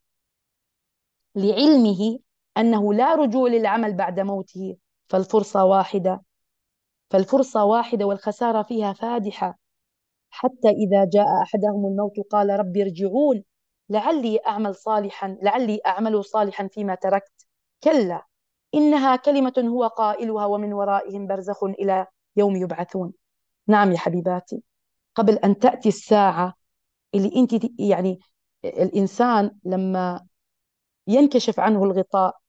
لعلمه أنه لا رجوع للعمل بعد موته. فالفرصة واحدة، فالفرصة واحدة والخسارة فيها فادحة. حتى إذا جاء أحدهم الموت قال رب ارجعون لعلي أعمل صالحا لعلي أعمل صالحا فيما تركت. كلا إنها كلمة هو قائلها ومن ورائهم برزخ إلى يوم يبعثون. نعم يا حبيباتي، قبل أن تأتي الساعة اللي أنت يعني الإنسان لما ينكشف عنه الغطاء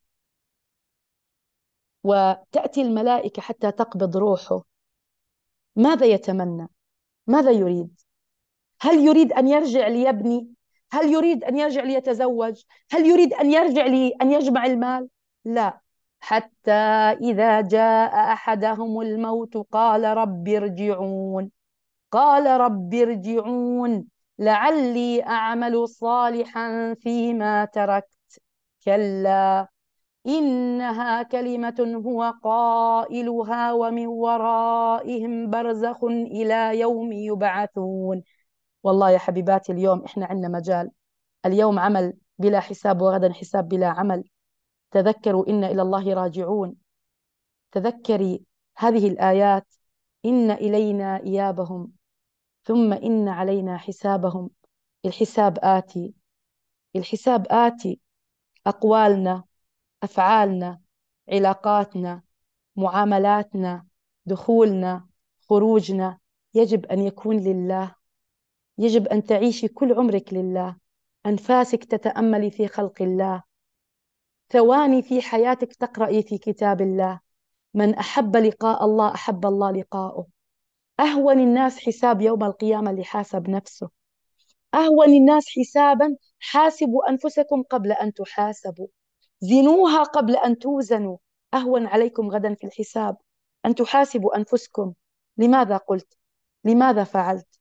وتأتي الملائكة حتى تقبض روحه، ماذا يتمنى؟ ماذا يريد؟ هل يريد أن يرجع ليبني؟ هل يريد أن يرجع ليتزوج؟ هل يريد أن يرجع لأن يجمع المال؟ لا. حتى إذا جاء أحدهم الموت قال رب ارجعون قال رب ارجعون لعلي أعمل صالحا فيما تركت. كلا إنها كلمة هو قائلها ومن ورائهم برزخ إلى يوم يبعثون. والله يا حبيباتي اليوم إحنا عندنا مجال. اليوم عمل بلا حساب، وغدا حساب بلا عمل. تذكروا إن إلى الله راجعون. تذكري هذه الآيات: إن إلينا إيابهم ثم إن علينا حسابهم. الحساب آتي، الحساب آتي. أقوالنا، أفعالنا، علاقاتنا، معاملاتنا، دخولنا، خروجنا، يجب أن يكون لله. يجب أن تعيشي كل عمرك لله. أنفاسك تتأملي في خلق الله، ثواني في حياتك تقرأي في كتاب الله. من أحب لقاء الله أحب الله لقاءه. أهون الناس حساب يوم القيامة اللي حاسب نفسه. أهون الناس حسابا حاسبوا أنفسكم قبل أن تحاسبوا، زنوها قبل أن توزنوا. أهون عليكم غدا في الحساب أن تحاسبوا أنفسكم. لماذا قلت؟ لماذا فعلت؟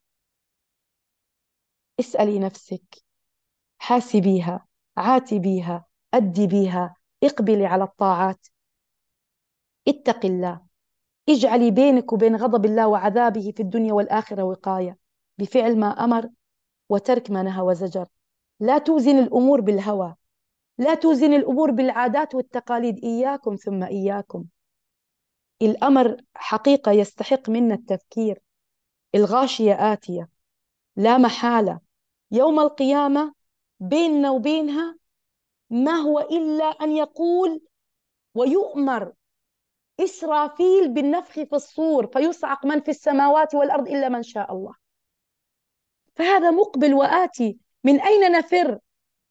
اسألي نفسك، حاسبيها، عاتبيها، أدبيها، اقبلي على الطاعات، اتق الله. اجعلي بينك وبين غضب الله وعذابه في الدنيا والآخرة وقاية، بفعل ما أمر وترك ما نهى وزجر. لا توزن الأمور بالهوى، لا توزن الأمور بالعادات والتقاليد. إياكم ثم إياكم. الأمر حقيقة يستحق منا التفكير. الغاشية آتية لا محالة. يوم القيامة بيننا وبينها ما هو إلا أن يقول ويؤمر إسرافيل بالنفخ في الصور فيصعق من في السماوات والأرض إلا من شاء الله. فهذا مقبل وآتي. من أين نفر؟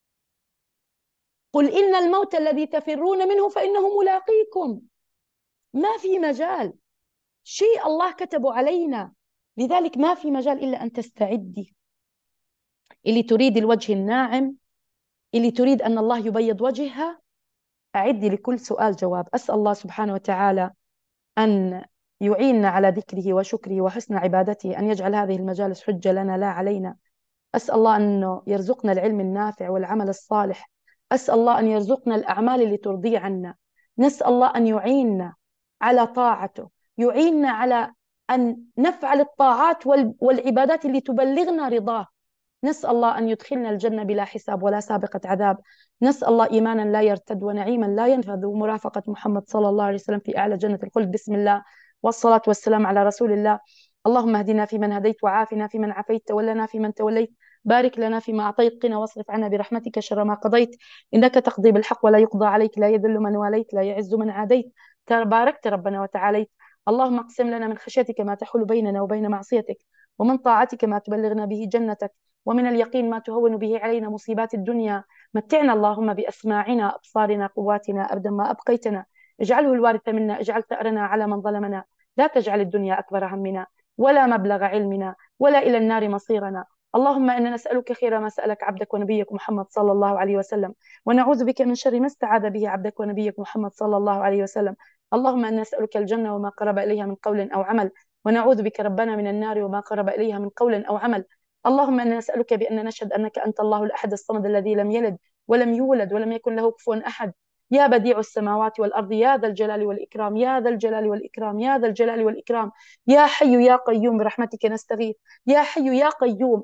قل إن الموت الذي تفرون منه فإنه ملاقيكم. ما في مجال، شيء الله كتبه علينا. لذلك ما في مجال إلا أن تستعدي. اللي تريد الوجه الناعم، اللي تريد أن الله يبيض وجهها، أعدي لكل سؤال جواب. أسأل الله سبحانه وتعالى أن يعيننا على ذكره وشكره وحسن عبادته، أن يجعل هذه المجالس حجة لنا لا علينا. أسأل الله أنه يرزقنا العلم النافع والعمل الصالح. أسأل الله أن يرزقنا الأعمال اللي ترضي عنا. نسأل الله أن يعيننا على طاعته، يعيننا على أن نفعل الطاعات وال- والعبادات اللي تبلغنا رضاه. نسأل الله أن يدخلنا الجنة بلا حساب ولا سابقة عذاب. نسأل الله إيمانا لا يرتد ونعيما لا ينفذ ومرافقة محمد صلى الله عليه وسلم في أعلى جنة الخلد. بسم الله والصلاة والسلام على رسول الله. اللهم اهدنا فيمن هديت، وعافنا فيمن عافيت، تولنا فيمن توليت، بارك لنا فيما أعطيت، قنا واصرف عنا برحمتك شر ما قضيت، إنك تقضي بالحق ولا يقضى عليك، لا يذل من واليت، لا يعز من عاديت، تباركت ربنا وتعاليت. اللهم اقسم لنا من خشيتك ما تحول بيننا وبين معصيتك، ومن طاعتك ما تبلغنا به جنتك، ومن اليقين ما تهون به علينا مصيبات الدنيا. متعنا اللهم بأسماعنا، أبصارنا، قواتنا أبدا ما أبقيتنا. اجعله الوارث منا، اجعل ثأرنا على من ظلمنا، لا تجعل الدنيا أكبر همنا ولا مبلغ علمنا ولا إلى النار مصيرنا. اللهم إنا نسألك خير ما سألك عبدك ونبيك محمد صلى الله عليه وسلم، ونعوذ بك من شر ما استعاذ به عبدك ونبيك محمد صلى الله عليه وسلم. اللهم إنا نسألك الجنة وما قرب إليها من قول أو عمل، ونعوذ بك ربنا من النار وما قرب إليها من قول أو عمل. اللهم إنا نسألك بأن نشهد أنك أنت الله الأحد الصمد الذي لم يلد ولم يولد ولم يكن له كفوا أحد. يا بديع السماوات والأرض، يا ذا الجلال والإكرام، يا ذا الجلال والإكرام، يا ذا الجلال والإكرام. يا حي يا قيوم برحمتك نستغيث. يا حي يا قيوم،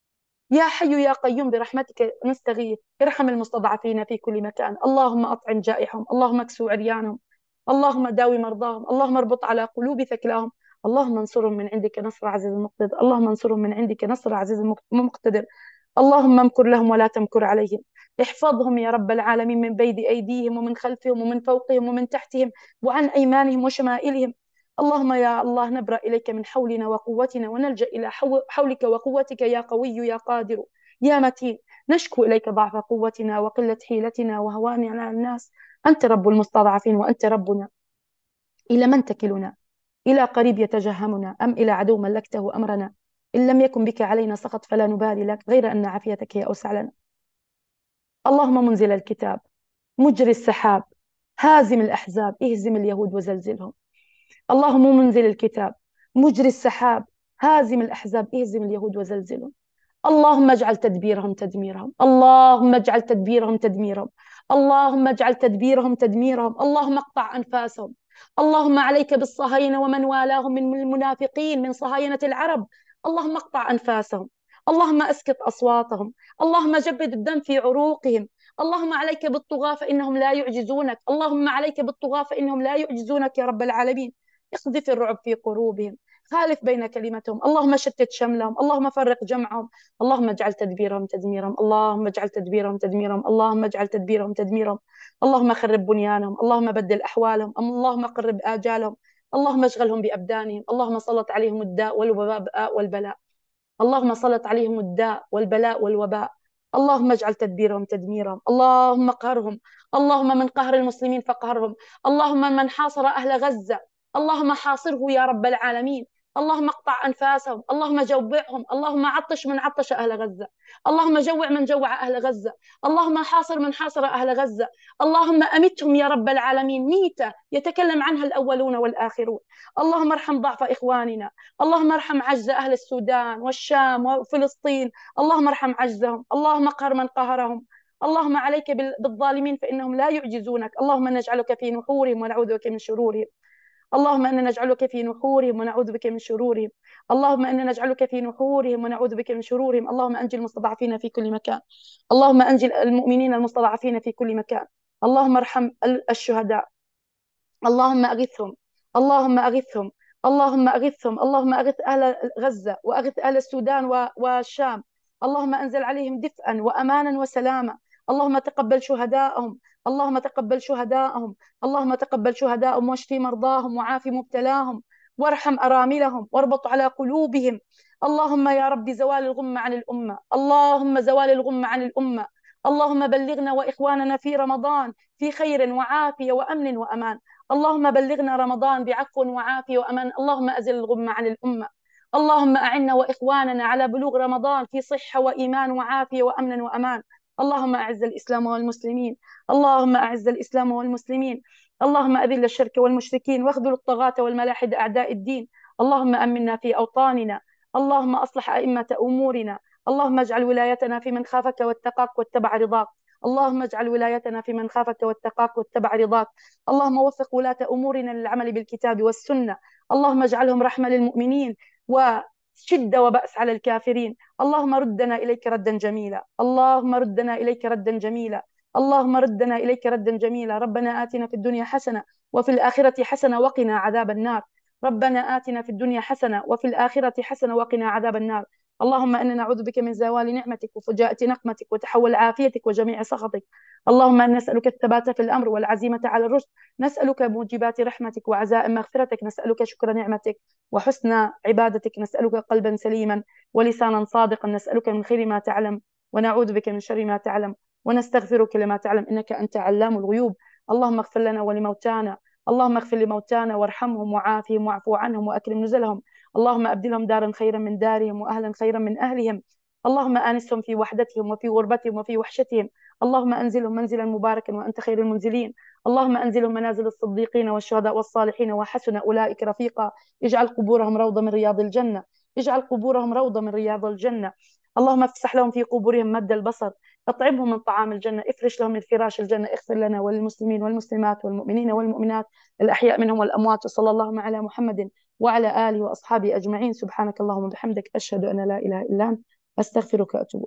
يا حي يا قيوم برحمتك نستغيث. ارحم المستضعفين في كل مكان. اللهم أطعم جائحهم، اللهم اكسو عريانهم، اللهم داوي مرضاهم، اللهم اربط على قلوب ثكلاهم. اللهم انصرهم من عندك نصر عزيز مقتدر، اللهم انصرهم من عندك نصر عزيز مقتدر. اللهم امكر لهم ولا تمكر عليهم. احفظهم يا رب العالمين من بين أيديهم ومن خلفهم ومن فوقهم ومن تحتهم وعن أيمانهم وشمائلهم. اللهم يا الله نبرأ إليك من حولنا وقوتنا، ونلجأ إلى حولك وقوتك يا قوي يا قادر يا متين. نشكو إليك ضعف قوتنا وقلة حيلتنا وهواننا على الناس. أنت رب المستضعفين وأنت ربنا. إلى من تكلنا؟ إلى قريب يتجهمنا، أم إلى عدو ملكته أمرنا؟ إن لم يكن بك علينا سخط فلا نبالي لك، غير أن عافيتك هي أوسع لنا. اللهم منزل الكتاب، مجري السحاب، هازم الأحزاب، اهزم اليهود وزلزلهم. اللهم منزل الكتاب، مجري السحاب، هازم الأحزاب، اهزم اليهود وزلزلهم. اللهم اجعل تدبيرهم تدميرهم، اللهم اجعل تدبيرهم تدميرهم، اللهم اجعل تدبيرهم تدميرهم. اللهم اقطع أنفاسهم. اللهم عليك بالصهاينة ومن والاهم من المنافقين من صهاينة العرب. اللهم اقطع أنفاسهم، اللهم أسكت أصواتهم، اللهم جبد الدم في عروقهم. اللهم عليك بالطغاة فإنهم لا يعجزونك، اللهم عليك بالطغاة فإنهم لا يعجزونك يا رب العالمين. اقذف الرعب في قلوبهم، خالف بين كلمتهم، اللهم شتت شملهم، اللهم فرق جمعهم. اللهم اجعل تدبيرهم تدميرهم، اللهم اجعل تدبيرهم تدميرهم، اللهم اجعل تدبيرهم تدميرهم. اللهم خرب بنيانهم، اللهم بدل أحوالهم، اللهم قرب آجالهم، اللهم اشغلهم بأبدانهم. اللهم سلط عليهم الداء والوباء والبلاء، اللهم سلط عليهم الداء والبلاء والوباء. اللهم اجعل تدبيرهم تدميرهم، اللهم قهرهم، اللهم من قهر المسلمين فقهرهم. اللهم من حاصر أهل غزة، اللهم حاصره يا رب العالمين. اللهم اقطع أنفاسهم، اللهم جوعهم، اللهم عطش من عطش أهل غزة، اللهم جوع من جوع أهل غزة، اللهم حاصر من حاصر أهل غزة. اللهم أمتهم يا رب العالمين ميتة يتكلم عنها الأولون والآخرون. اللهم ارحم ضعف إخواننا، اللهم ارحم عجز أهل السودان والشام وفلسطين، اللهم ارحم عجزهم، اللهم قهر من قهرهم. اللهم عليك بالظالمين فإنهم لا يعجزونك. اللهم نجعلك في نحورهم ونعوذ بك من شرورهم. اللهم إنا نجعلك في نحورهم ونعوذ بك من شرورهم. اللهم إنا نجعلك في نحورهم ونعوذ بك من شرورهم. اللهم أنجي المستضعفين في كل مكان، اللهم أنجي المؤمنين المستضعفين في كل مكان. اللهم ارحم الشهداء، اللهم أغثهم، اللهم أغثهم، اللهم أغثهم، اللهم أغث أهل غزة وأغث أهل السودان والشام. اللهم أنزل عليهم دفئا وأمانا وسلاما. اللهم تقبل شهداءهم، اللهم تقبل شهداءهم، اللهم تقبل شهداءهم واشف مرضاهم وعاف مبتلاهم وارحم أراملهم واربط على قلوبهم. اللهم يا رب زوال الغم عن الأمة، اللهم زوال الغم عن الأمة. اللهم بلغنا وإخواننا في رمضان في خير وعافية وأمن وأمان. اللهم بلغنا رمضان بعفو وعافية وأمان. اللهم أزل الغم عن الأمة. اللهم أعنا وإخواننا على بلوغ رمضان في صحة وإيمان وعافية وأمن وأمان. اللهم أعز الإسلام والمسلمين، اللهم أعز الإسلام والمسلمين، اللهم أذل الشرك والمشركين واخذل الطغاة والملاحد أعداء الدين. اللهم أمنا في أوطاننا. اللهم أصلح أئمة أمورنا. اللهم اجعل ولايتنا في من خافك واتقاك واتبع رضاك. اللهم اجعل ولايتنا في من خافك واتقاك واتبع رضاك. اللهم وفق ولاة أمورنا للعمل بالكتاب والسنة. اللهم اجعلهم رحمة للمؤمنين وشدة وبأس على الكافرين. اللهم ردنا إليك ردا جميلا. اللهم ردنا إليك ردا جميلا. اللهم ردنا إليك ردا جميلا. ربنا آتنا في الدنيا حسنة وفي الآخرة حسنة وقنا عذاب النار. ربنا آتنا في الدنيا حسنة وفي الآخرة حسنة وقنا عذاب النار. اللهم إنا نعوذ بك من زوال نعمتك وفجاءة نقمتك وتحول عافيتك وجميع سخطك. اللهم إنا نسألك الثبات في الأمر والعزيمة على الرشد. نسألك موجبات رحمتك وعزائم مغفرتك. نسألك شكر نعمتك وحسن عبادتك. نسألك قلبا سليما ولسانا صادقا. نسألك من خير ما تعلم ونعوذ بك من شر ما تعلم ونستغفرك لما تعلم إنك أنت علام الغيوب. اللهم اغفر لنا ولموتانا. اللهم اغفر لموتانا وارحمهم وعافهم واعفو عنهم وأكرم نزلهم. اللهم أبدلهم دارا خيرا من دارهم وأهلا خيرا من أهلهم. اللهم آنسهم في وحدتهم وفي غربتهم وفي وحشتهم. اللهم أنزلهم منزلا مباركا وأنت خير المنزلين. اللهم أنزلهم منازل الصديقين والشهداء والصالحين وحسن أولئك رفيقا. اجعل قبورهم روضة من رياض الجنة. اجعل قبورهم روضة من رياض الجنة. اللهم افسح لهم في قبورهم مد البصر. اطعمهم من طعام الجنة. افرش لهم من فراش الجنة. اغفر لنا وللمسلمين والمسلمات والمؤمنين والمؤمنات الأحياء منهم والأموات. وصلى الله على محمد وعلى آله وأصحابه أجمعين. سبحانك اللهم وبحمدك أشهد أن لا إله إلا أنت أستغفرك وأتوب